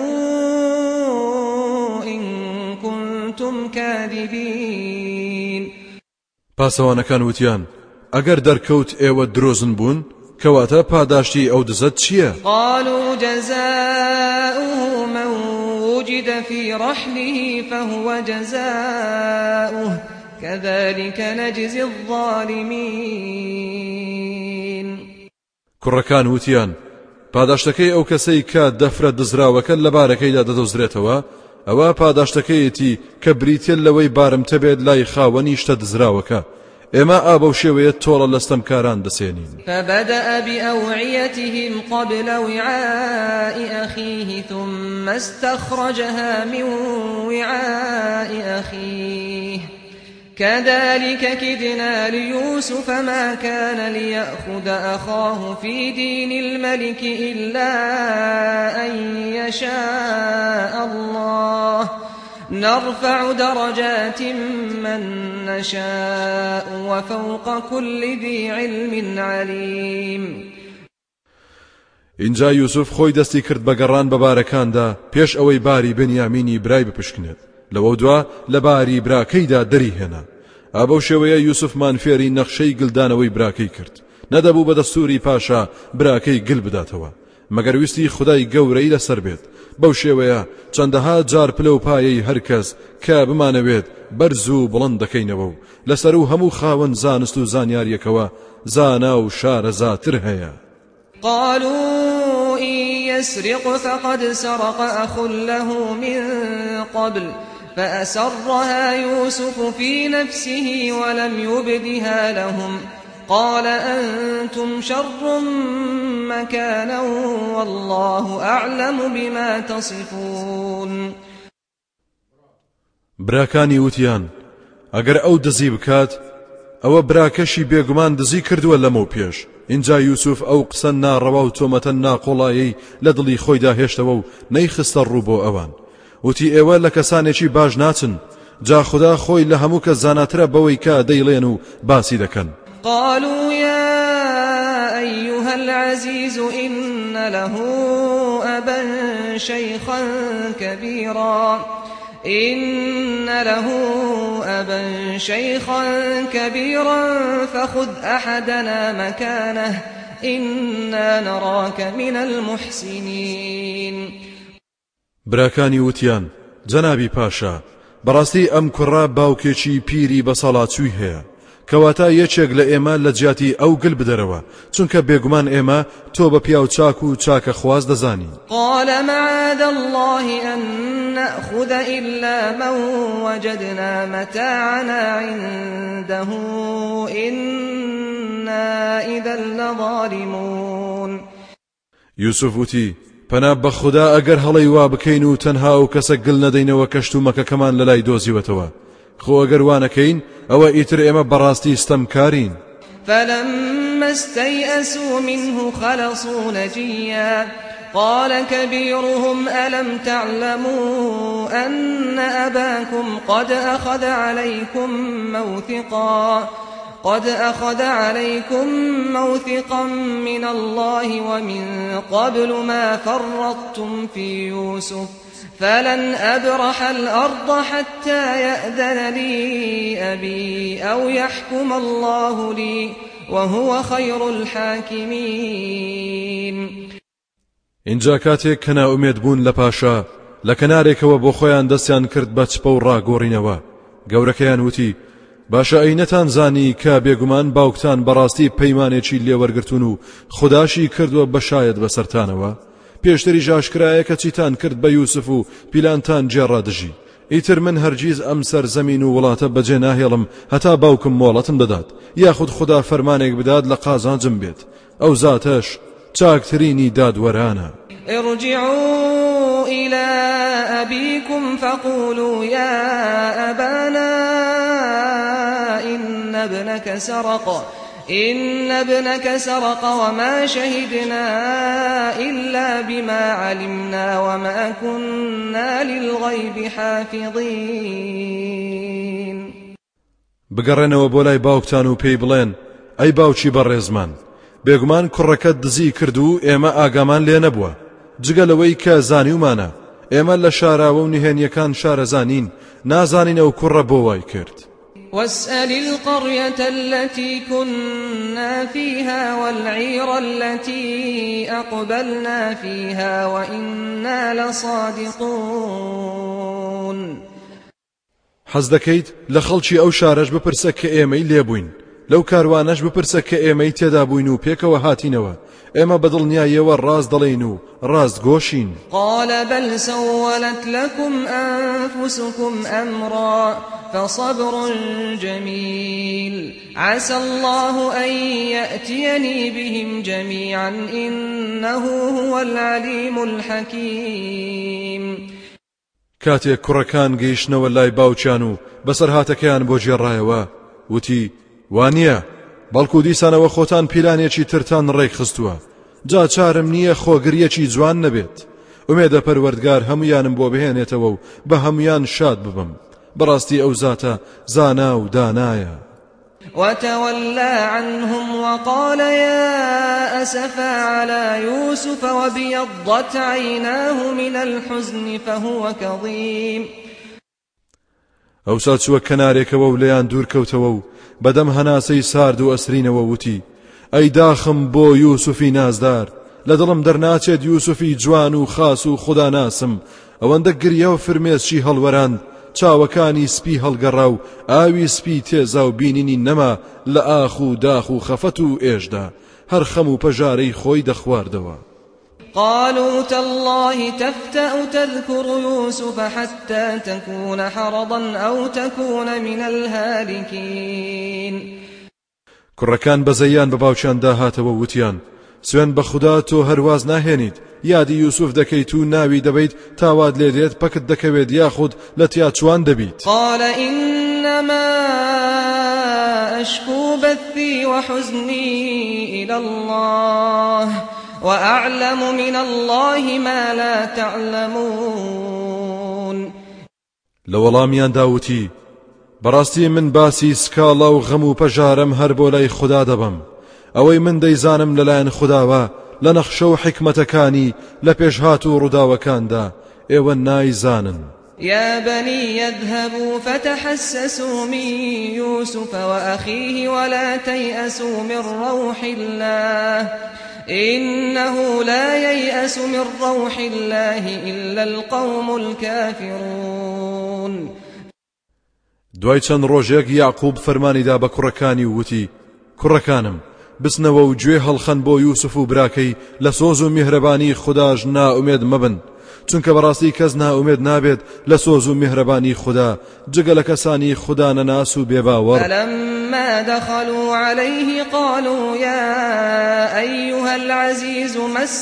إن كنتم كاذبين.
پاسەوانەکان وتیان ئەگەر دەرکەوت ئێوە درۆزن بوون کەواتە پاداشتی ئەو دزت چییە؟
قالوا جزاؤه من وجد في رحله فهو جزاؤه كذلك نجزي الظالمين.
کوڕەکان وتیان پاداشتەکەی ئەو کەسەی کە دەفرە دزراوەکە لە بارەکەیدا دەدۆزرێتەوە ئەوە پاداشتەکەیەتی کە بریتێل لەوەی بارمتە بێت لای خاوەنی شتە دزراوەکە
ئێمە ئابە شێوەیە تۆڵە لەستەمکاران دەسێنین.
فبدأ بأوعيتهم قبل وعاء أخيه ثم استخرجها من وعاء أخيه كذلك كدنا ليوسف ما كان ليأخذ أخاه في دين الملك إلا أن يشاء الله نرفع درجات من نشاء وفوق كل ذي علم عليم.
اینجا یوسف خۆی دەستی کرد بە گەڕان بە بارەکاندا پێش ئەوەی باری بنیامینی برای بپشکنێت. لەوە دوا لە باری براکەیدا دەری هێنا. ئابە شێوەیە یوسفمان فێری نەخشەی گلدانەوەی براکەی کرد. نەدەبوو بە دەستوری پاشا براکەی گل بداتەوە مەگەر ویستی خودای گەورەی لەسەر بێت. بەو شێوەیە چەندەها جار پلە و پایەی هەرکەس کە بمانەوێت بەرز و بڵند دەکەینەوە و لەسەر و هەموو خاوەن زانست و زانیاریەکەوە زانا و شارەزاتر هەیە.
قالوا إن يسرق فقد سرق أخ له من قبل فأسرها يوسف في نفسه ولم يبدها لهم قال أنتم شر مكانا والله أعلم بما تصفون.
براکانی وتیان ئەگەر ئەو دزی بکات ئەوە براکەشی بێگومان دزی کردووە لەمە پێش. اینجا یوسف ئەو قسە ناڕەوا و تۆمەتە ناقۆڵایی لە دڵی خۆیدا هێشتەوە و نەیخستە ڕوو بۆ ئەوان. وتی ئێوە لە کەسانێکی باش ناچن جا خوددا خۆی لە هەموو کە زاناترە بەوەی کە دەیڵێن و باسی دەکەن.
قالوا يا أيها العزيز إن له أبا شيخا كبيرا فخذ أحدنا مكانه إنا نراك من المحسنين.
براکانی وتیان جەنابی پاشا بەڕاستی ئەم کوڕا باوکێکی پیری بەسەڵاتچووی هەیە کەواتە یەکێک لە ئێمە لە جیاتی ئەو گل بدەرەوە چونکە بێگومان ئێمە تۆ بە پیاو چاک و چاکە خواز دەزانی.
قال معاذ الله أن نأخذ إلا من وجدنا متاعنا عنده إنا إذا لظالمون.
یوسف وتی پەنا بە خوددا ئەگەر هەڵەی وا بکەین و تەنها و کەسە گل نەدەینەوە کەشت و مەکەکەمان لەلای دۆزیوەتەوە خۆ ئەگەر وانەکەین ئەوە ئیتر ئێمە بەڕاستی ستەمکارین.
فلما استيئسوا منه خلصوا نجيا قال كبيرهم ألم تعلموا أن أباكم قد أخذ عليكم موثقا من الله ومن قبل ما فرطتم في يوسف فلن أبرح الأرض حتى يأذن لي أبي أو يحكم الله لي وهو خير الحاكمين.
اینجا کاتێک کە ناومێد بوون لە پاشا لە کەنارێکەوە بۆ خۆیان دەستیان کرد بە چپە و ڕاگۆڕینەوە گەورەکەیان وتی باشە ئەینەتان زانی کە بێگومان باوکتان بەڕاستی پەیمانێکی لێوەرگرتون و خوداشی کردووە بەشایەت بەسەرتانەوە پێشتری ئاشکرایە کە چیتان کرد بە یوسف و پیلانتان جێڕادژی ئیتر من هەرگیز ئەم سەرزەمین و وڵاتە بەجێ ناهێڵم هەتا باوکم مۆڵەتم بدات یاخود خوددا فەرمانێک بدات لە قازانجم بێت ئەو زاتەش چاکترینی دادوەرانە.
ارجعوا إلى أبيكم فقولوا يا أبانا إن ابنك سرق وما شهدنا إلا بما علمنا وما كنا للغيب حافظين.
بگەڕێنەوە بۆ لای باوکتان و پێی بڵێن ئەی باوکی بەڕێزمان بێگومان کوڕەکەت دزی کرد و ئێمە ئاگامان لێ نەبووە جگە لەوەی کە زانیومانە ئێمە لە شاراوە و نهێنیەکان شارەزانین نازانینەوە کوڕە بۆ وای کرد.
واسأل القرية التي كنا فيها والعير التي أقبلنا فيها وإنا لصادقون.
حەز دەکەیت لە خەڵکی ئەو شارەش بپرسە کە ئێمەی لێبووین لەو کاروانەش بپرسە کە ئێمەی تێدا بووین و پێکەوە هاتینەوە ئێمە بەدڵنیاییەوە ڕاست دەڵێین و ڕاست گۆشین.
قال بل سولت لكم أنفسكم أمرا فصبر جميل عسى الله أن يأتيني بهم جميعا إنه هو العليم الحكيم.
کاتێک کوڕەکان گەیشتنەوە لای باوچیان و بەسەر هاتەکەیان بۆ جێڕایەوە وتی وانییە بەڵکو دیسانەوە خۆتان پیلانێکی ترتان ڕێک خستووە جا چارم نییە خۆگریەکی جوان نەبێت ئومێدە پەروەردگار هەمویانم بۆ بهێنێتەوە و بە هەمویان شاد ببم بەڕاستی ئەو زاتە زانا و دانایە.
وتولى عنهم وقال يا أسفا على يوسف وابيضت عيناه من الحزن فهو كظيم.
ئەوسا چووە کەنارێکەوە و لەیان دوورکەوتەوە و بەدەم هەناسەی سارد و ئەسرینەوە وتی ئەی داخم بۆ یوسفی نازدار لە دڵم دەرناچێت یوسفی جوان و خاس و خدا ناسم ئەوەندە گریە و فرمێسکی هەڵوەراند چاوەکانی سپی هەڵگەڕا و ئاوی سپی تێزا و بینینی نەما لە ئاخ و داخ و خەفەت و ئێشدا هەر خەم و پەژارەی خۆی دەخواردەوە.
قالوا تالله تفتأ تذكر يوسف حتى تكون حرضا أو تكون من الهالكين.
کوڕەکان بەزەیان بە باوچیان داهاتەوە وتیان سوێن بە خوددا تۆ هەرواز ناهێنیت یادی یوسف دەکەیت و ناوی دەبیت تاواد لێ دێت پەکت دەکەوێت یاخود لە تیا چوان دەبیت.
قال إنما أشكو بثي وحزني إلى الله وأعلم من الله ما لا تعلمون.
لەوەڵامیان داوتی بەڕاستی من باسی سکاڵا و غەم و پەژارم هەر بۆ لای خوددا دەبم ئەوەی من دەیزانم لەلایەن خودداوە لە نەخشە و حکمەتەکانی لە پێشهات و ڕووداوەکاندا ئێوە نایزانن.
يا بني يذهبوا فتحسسوا من يوسف وأخيه ولا تيأسوا من روح الله إنه لا ييأس من روح الله إلا القوم الكافرون.
دوای چەند ڕۆژێک یاعقوب فەرمانیدا بە کوڕەکانی وتی کوڕەکانم بچنەوە و گوێ هەڵخەن بۆ یوسف و براکەی لە سۆز و میهرەبانی خودداش نائومێد مەبن چونکە بەڕاستی کەس نائومێد نابێت لە سۆز و میهرەبانی خوددا جگە لە کەسانی خوددا نەناس و بێباوەڕ.
فلما دخلوا عليه قالوا يا أيها العزيز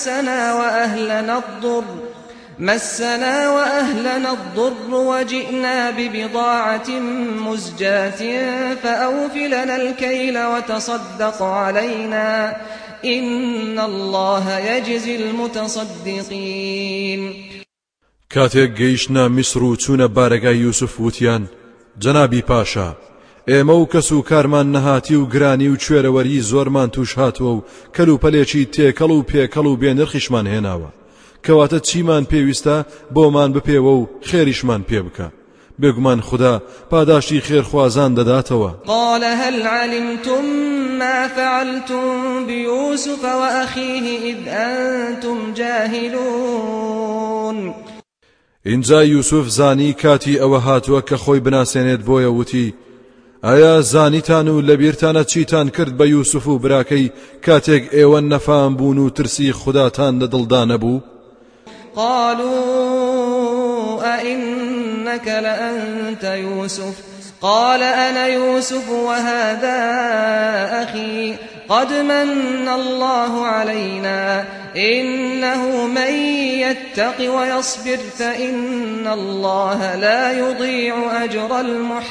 مسنا وأهلنا الضر وجئنا ببضاعة مزجاة فأوف لنا الكيل وتصدق علينا إن الله يجزي المتصدقين.
کاتێک گەیشتە میسر و چوونە بارەگای یوسف وتیان جەنابی پاشا ئێمە و کەس و کارمان نەهاتی و گرانی و کوێرەوەری زۆرمان توش هاتووە و کەلوپەلێکی تێکەڵ و پێکەڵ و بێنرخیشمان هێناوە کەواتە چیمان پێویستە بۆمان بپێوە و خێریشمان پێ بکە بێگومان خوددا پاداشتی خێرخوازان دەداتەوە.
قال هل علمتم ما فعلتم بيوسف وأخيه إذ أنتم جاهلون.
اینجا یوسف زانی کاتی ئەوە هاتووە کە خۆی بناسێنێت بۆیە وتی ئایا زانیتان و لەبیرتانە چیتان کرد بە یوسف و براکەی کاتێک ئێوە نەفام بوون و ترسی خودداتان لە دڵدا نەبوو؟
قالوا أئنك لأنت يوسف قال أنا يوسف وهذا أخي قد من الله علينا إنه من يتق ويصبر فإن الله لا يضيع أجر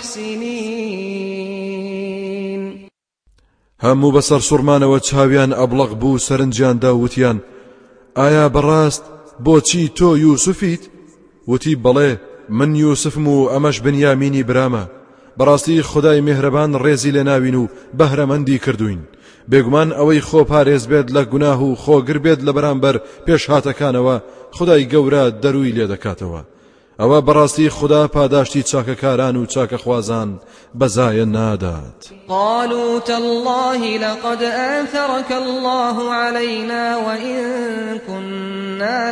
المحسنين.
هەموو بەسەر سوڕمانەوە چاویان ئەبلەق بوو سەرنجیان داوتیان ئایا بەڕاست بۆچی تۆ یوسفیت؟ وتی بەڵێ من یوسفم و ئەمەش بنیامینی برامە بەڕاستی خدای میهرەبان ڕێزی لێ ناوین و بەهرەمەندی کردوین بێگومان ئەوەی خۆ پارێز بێت لە گوناه و خۆگر بێت لە بەرامبەر پێشهاتەکانەوە خدای گەورە دەروی لێ دەکاتەوە ئەوە بەڕاستی خدا پاداشتی چاکەکاران و چاکەخوازان بەزایە نادات.
قالوا تالله لقد آثرك الله علينا وإن كنا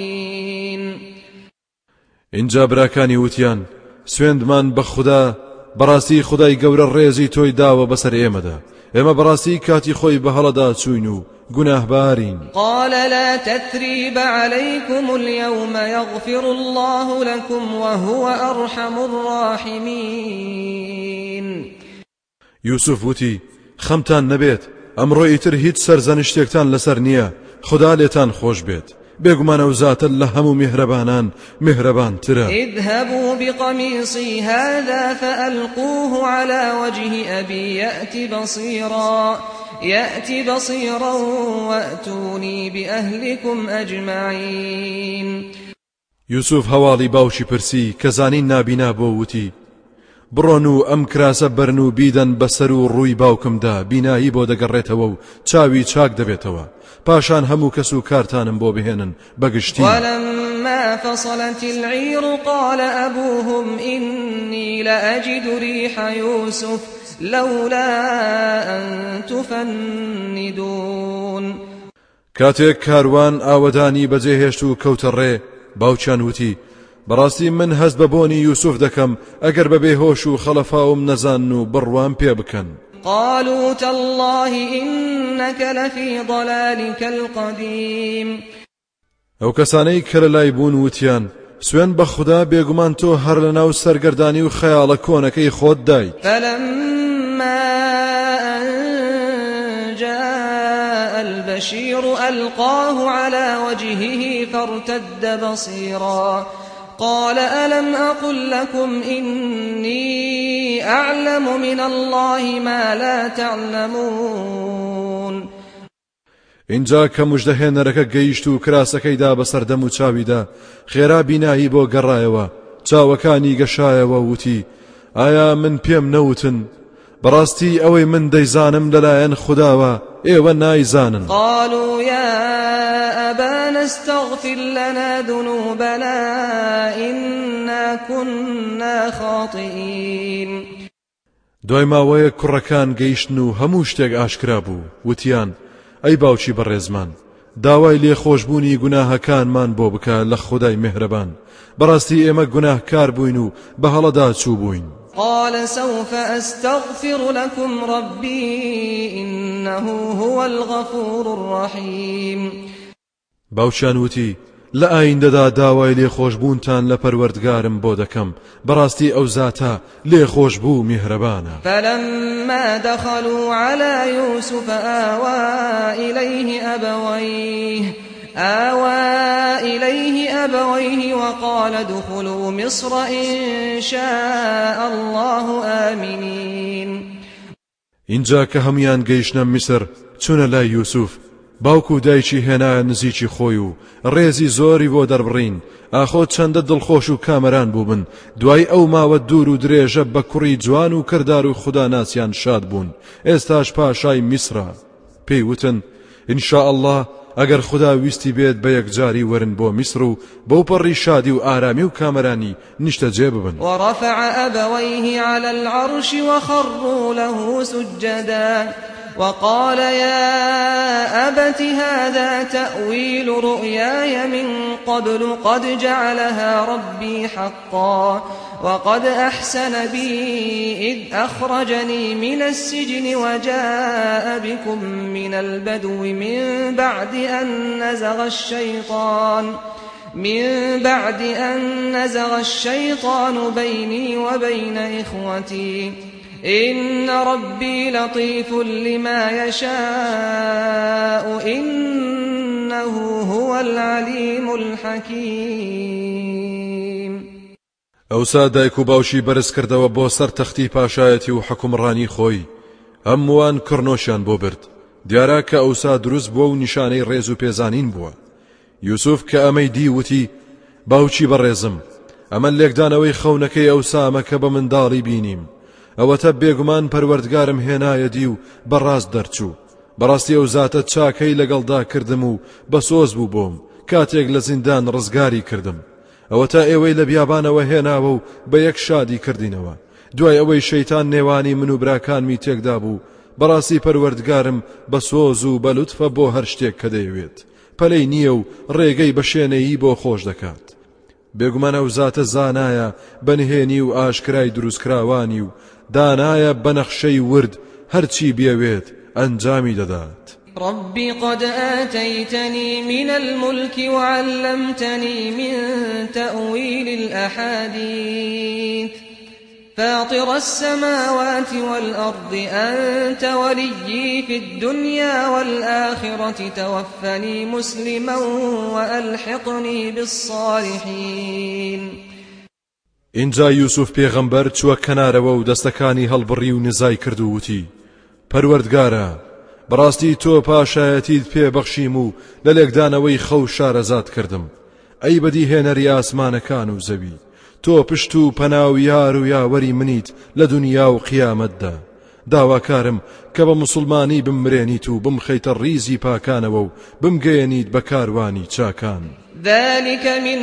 لخاطئين.
اینجا براکانی وتیان سوێندمان بە خوددا بەڕاستی خدای گەورە ڕێزی تۆی داوە بەسەر ئێمەدا ئێمە بەڕاستی کاتی خۆی بە هەڵەدا چوین و گوناهبارین.
قال لا تثريب عليكم اليوم يغفر الله لكم وهو أرحم الراحمين.
یوسف وتی خەمتان نەبێت ئەمڕۆ ئیتر هیچ سەرزەنشتێکتان لەسەر نییە خدا لێتان خۆش بێت بێگومانە و زاتە لە هەموو میهرەبانان میهرەبانترە.
اذهبوا بقميصي هذا فألقوه على وجه أبي يأتي بصيرا وأتوني بأهلكم أجمعين.
یوسف هەواڵی باوکی پرسی کە زانین نابینا بۆ وتی بڕۆن و ئەم کراسە بەرن و بیدەن بەسەر و ڕووی باوکمدا بینایی بۆ دەگەڕێتەوە و چاوی چاک دەبێتەوە پاشان هەموو کەس و کارتانم بۆ بهێنن بەگشتی.
ولما فصلت العير قال أبوهم إني لأجد ريح يوسف لولا أن تفندون.
کاتێک کاروان ئاوەدانی بەجێهێشت و کەوتە ڕێ باوچیان وتی بەڕاستی من هەست بە بۆنی یوسف دەکەم ئەگەر بە بێهۆش و خەڵەفاوم نەزان و بڕوان پێ بکەن.
قالوا تالله إنك لفي ضلالك القديم.
ئەو کەسانەی کە لەلای بوون وتیان سوێن بە خوددا بێگومان تۆ هەر لەناو سەرگەردانی و خەیاڵە کۆنەکەی خۆت دایت.
فلما أن جاء البشير ألقاه على وجهه فارتد بصيرا قال ألم أقل لكم إني أعلم من الله ما لا تعلمون.
اینجا کە موژدەهێنەرەکە گەیشت و کراسەکەیدا بەسەردەم و چاویدا خێرا بینایی بۆ گەڕایەوە چاوەکانی گەشایەوە وتی ئایا من پێم نەوتن بەڕاستی ئەوەی من دەیزانم لەلایەن خودداوە ئێوە نایزانن.
قالوا يا أبانا استغفر لنا ذنوبنا إنا كنا خاطئين.
دوای ماوەیە کوڕەکان گەیشتن و هەموو شتێک ئاشکرا بوو وتیان ئەی باوکی بەڕێزمان داوای لێخۆشبوونی گوناهەکانمان بۆ بکە لە خودای میهرەبان بەڕاستی ئێمە گوناهکار بووین و بە هەڵەدا چوو بووین.
قال سوف أستغفر لكم ربي إنه هو الغفور الرحيم.
باوچان وتی لە ئایندەدا داوای لێخۆشبوونتان لە پەروەردگارم بۆ دەکەم بەڕاستی ئەو زاتە لێخۆشبوو میهرەبانە.
فلما دخلوا على يوسف آوى إليه أبويه وقال ادخلوا مصر إن شاء الله آمنين.
اینجا کە هەمویان گەیشتنە میسر چوونە لای یوسف باوکو دایکی هێنایە نزیکی خۆی و ڕێزی زۆری بۆ دەربڕین ئاخۆ چەندە دڵخۆش و کامەران بووبن دوای ئەو ماوە دوور و درێژە بە کوڕی جوان و کردار و خوددا ناسیان شاد بوون ئێستاش پاشای میسرە پێی وتن ئینشاء الله ئەگەر خوددا ویستی بێت بە یەکجاری ورن بۆ میسر و بەو پەڕی شادی و ئارامی و کامەرانی نیشتەجێ ببن.
ورفع أبويه على العرش وخروا له سجدا وقال يا أبت هذا تأويل رؤياي من قبل قد جعلها ربي حقا وقد أحسن بي إذ أخرجني من السجن وجاء بكم من البدو من بعد أن نزغ الشيطان بيني وبين إخوتي إن ربي لطيف لما يشاء إنه هو العليم الحكيم.
ئەوسا دایک و باوشی بەرز کردەوە بۆ سەر تەختی پاشایەتی و حکومڕانی خۆی هەمووان کڕنۆشیان بۆ برد دیارە کە ئەوسا دروست بووە و نیشانەی ڕێز و پێزانین بووە. یوسف کە ئەمەی دی وتی باوکی بەڕێزم ئەمە لێکدانەوەی خەونەکەی ئەوسامە کە بە منداڵی بینیم ئەوەتە بێگومان پەروەردگارم هێنایە دی و بەڕاست دەرچوو بەڕاستی ئەو زاتە چاکەی لەگەڵدا کردم و بەسۆز بوو بۆم کاتێک لە زیندان ڕزگاری کردم ئەوەتە ئێوەی لە بیابانەوە هێناوە و بە یەک شادی کردینەوە دوای ئەوەی شەیتان نێوانی من و براکانمی تێکدا بوو بەڕاستی پەروەردگارم بەسۆز و بەلوتفە بۆ هەر شتێک کە دەیەوێت پەلەی نییە و ڕێگەی بە شوێنەیی بۆ خۆش دەکات.
بێگومان ئەو زاتە زانایە بەنهێنی و ئاشکرای دروستکراوانی و دانایە بەنەخشەی ورد هەرچی بێوێت ئەنجامی دەدات.
ربي قد آتيتني من الملك وعلمتني من تأويل الأحاديث فاطر السماوات والأرض أنت وليي في الدنيا والآخرة توفني مسلما وألحقني بالصالحين.
اینجا یوسف پێغەمبەر چووە کەنارەوە و دەستەکانی هەڵبڕی و نزای کرد و وتی پەروەردگارە بەڕاستی تۆ پاشایەتیت پێبەخشیم و لە لێکدانەوەی خەو شارەزات کردم ئەی بەدیهێنەری ئاسمانەکان و زەوی تۆ پشت و پەنا و یار و یاوەری منیت لە دنیا و قیامەتدا داواکارم کە بە موسڵمانی بمرێنیت و بمخەیتە ڕیزی پاکانەوە و بمگەیەنیت بە کاروانی چاکان.
ذلك من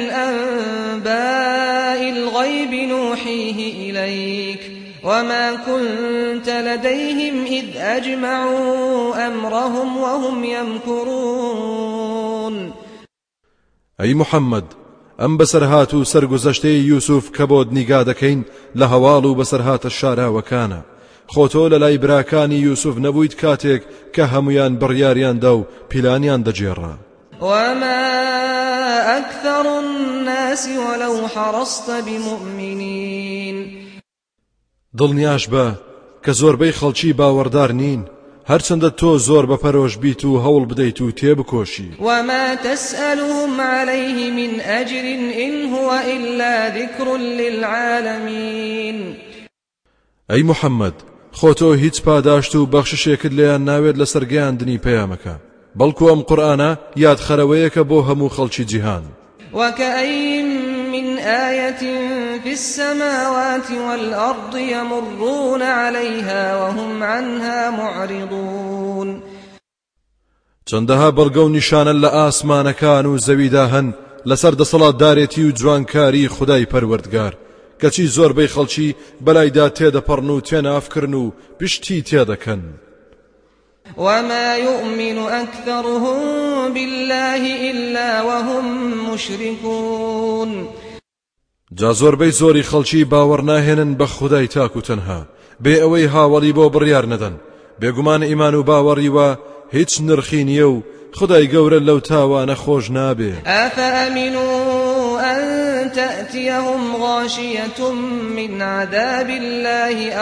أنباء الغيب نوحيه إليك وما كنت لديهم إذ أجمعوا أمرهم وهم يمكرون.
أي محمد ئەم بەسەرهات و سەرگوزەشتەی یوسف کە بۆت نیگا دەکەین لە هەواڵ و بەسەرهاتە شاراوەکانە خۆتۆ لە لای براکانی یوسف نەبوویت کاتێک کە هەمویان بڕیاریاندا و پیلانیان دەجێڕا.
وما أكثر الناس ولو حرصت بمؤمنين.
دڵنیاش بە کە زۆربەی خەڵکی باوەڕدار نین هەرچەندە تۆ زۆر بەپەرۆش بیت و هەوڵ بدەیت و تێبکۆشی.
وما تسألهم عليه من أجر إن هو إلا ذكر للعالمين.
ئەی محەممەد خۆتۆ هیچ پاداشت و بەخششێکت لێیان ناوێت لە سەرگەیاندنی پەیامەکە بەڵکو ئەم قورئانە یادخەرەوەیەکە بۆ هەموو خەڵکی جیهان.
وكأين من آية في السماوات والأرض يمرون عليها وهم عنها معرضون.
چەندەها بەڵگە و نیشانە لە ئاسمانەکان و زەویدا هەن لەسەر دەسەڵاتدارێتی و جوانکاری خودای پەروەردگار کەچی زۆربەی خەڵکی بەلایدا تێدەپەڕن و تێنافکردن و پشتی تێدەکەن.
وما يؤمن أكثرهم بالله إلا وهم مشركون.
جا زۆربەی زۆری خەڵکی باوەڕ ناهێنن بە خودای تاک و تەنها بێ ئەوەی هاوڵی بۆ بڕیار نەدەن بێگومان ئیمان و باوەڕی وە هیچ نرخی نییە و خدای گەورە لەو تاوانە خۆش نابێ.
أفأمنوا أن تأتيهم غاشية من عذاب الله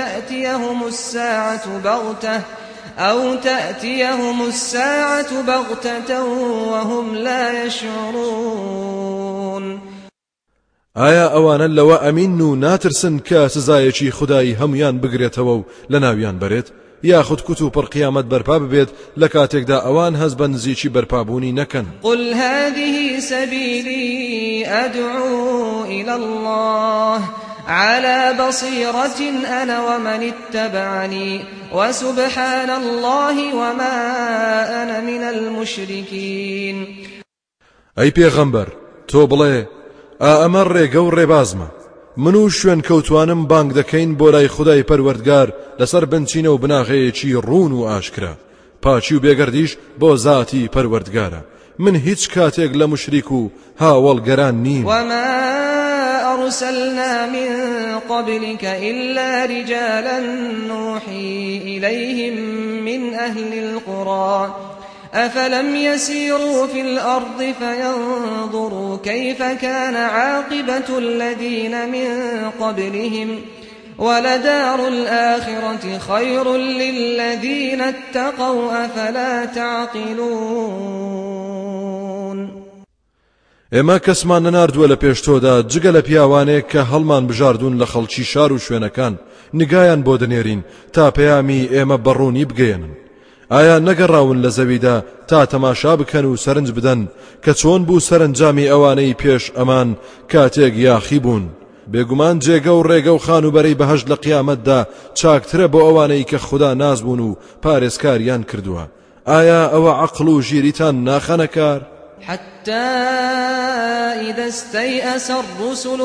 أو تأتيهم الساعة بغتة وهم لا يشعرون.
ئایا ئەوانە لەوە ئەمین و ناترسن کە سزایەکی خودای هەمویان بگرێتەوە و لە ناویان بەرێت یاخود کوت و پڕ قیامەت بەرپا ببێت لە کاتێکدا ئەوان هەست بە نزیکی بەرپابوونی نەکەن.
قل هذه سبيلي أدعو إلى الله على بصيرة أنا ومن اتبعني وسبحان الله وما أنا من المشركين.
أي پیغمبر تو بڵێ ئەمە ڕێگە و ڕێبازمە من و شوێن کەوتوانم بانگ دەکەین بۆ لای خودای پەروەردگار لەسەر بنچینە و بناغەیەکی ڕوون و ئاشکرا پاچی و بێگەردیش بۆ ذاتی پەروەردگارە من هیچ کاتێک لە مشریک و هاوڵگەران نیم.
وما أرسلنا من قبلك إلا رجالا نوحي إليهم من أهل القرى أفلم يسيروا في الأرض فينظروا كيف كان عاقبة الذين من قبلهم ولدار الآخرة خير للذين اتقوا أفلا تعقلون.
ئێمە کەسمان نەناردووە لە پێشتۆدا جگە لە پیاوانێک کە هەڵمان بژاردون لە خەڵکی شار و شوێنەکان نگایان بۆ دەنێرین تا پەیامی ئێمە بەڕوونی بگەێنن. ئایا نەگەڕاون لە زەویدا تا تەماشا بکەن و سەرنج بدەن کە چۆن بوو سەرنجامی ئەوانەی پێش ئەمان کاتێک یاخی بوون. بێگومان جێگە و ڕێگە و خانوبەرەی بەهەشت لە قیامەتدا چاکترە بۆ ئەوانەی کە خوددا نازبوون و پارێزکاریان کردووە. ئایا ئەوە عەقڵ و ژیریتان ناخەنە کار؟
حتى إذا استيأس الرسل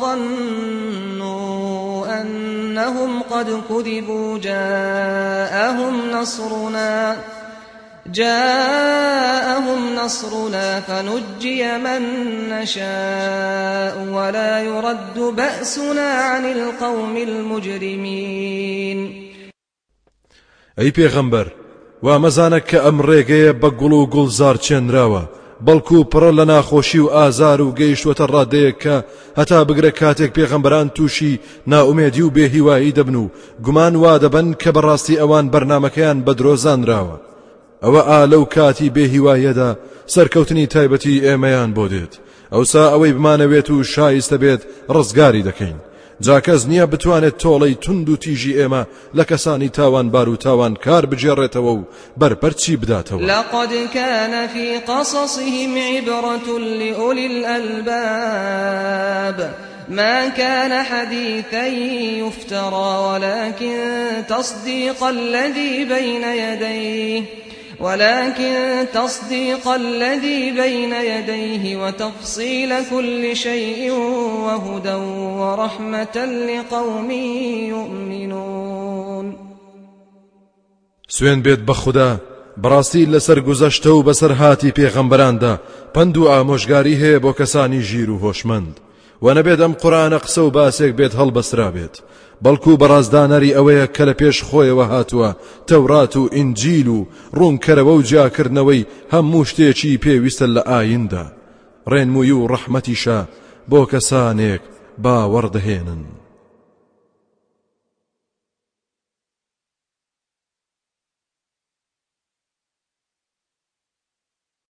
وظنوا أنهم قد كذبوا جاءهم نصرنا فنجي من نشاء ولا يرد بأسنا عن القوم المجرمين.
أي پیغمبر وامەزانە کە ئەم ڕێگەیە بە گوڵ و گوڵزار چێنراوە بەڵکو پڕە لە ناخۆشی و ئازار و گەیشتوەتە ڕادەیەک کە هەتا بگرە کاتێک پێغەمبەران تووشی ناومێدی و بێهیوایی دەبن و گومان وا دەبن کە بەڕاستی ئەوان بەرنامەکەیان بەدرۆزانراوە. ئەوە لەو کاتی بێهیواییەدا سەرکەوتنی تایبەتی ئێمەیان بۆ دێت. ئەوسا ئەوەی بمانەوێت و شایستە بێت ڕزگاری دەکەین. جا کەس نییە بتوانێت تۆڵەی تند و تیژی ئێمە لە کەسانی تاوانبار و تاوانکار بجێڕێتەوە و بەرپەرچی بداتەوە.
لقد كان في قصصهم عبرة لأولي الألباب ما كان حديثا يفترى ولكن تصديق الذي بين يديه وتفصيل كل شيء وهدى ورحمة لقوم يؤمنون.
سوێن بێت بە خودا بەڕاستی لەسەر گوزەشتە و بەسەر هاتی پێغەمبەراندا پند و ئامۆژگاری هەیە بۆ کەسانی ژیر و هۆشمەند و نەبێت ئەم قورئانە قسە و باسێک بێت هەڵبەسرا بێت بەڵکو بەڕازدانەری ئەوەیە کە لە پێش خۆیەوە هاتووە تەورات و ئینجیل و ڕوونکەرەوە و جاکردنەوەی هەموو شتێکی پێویستە لە ئایندا ڕێنمووی و ڕەحمەتیشە بۆ کەسانێک باوەڕدەهێنن.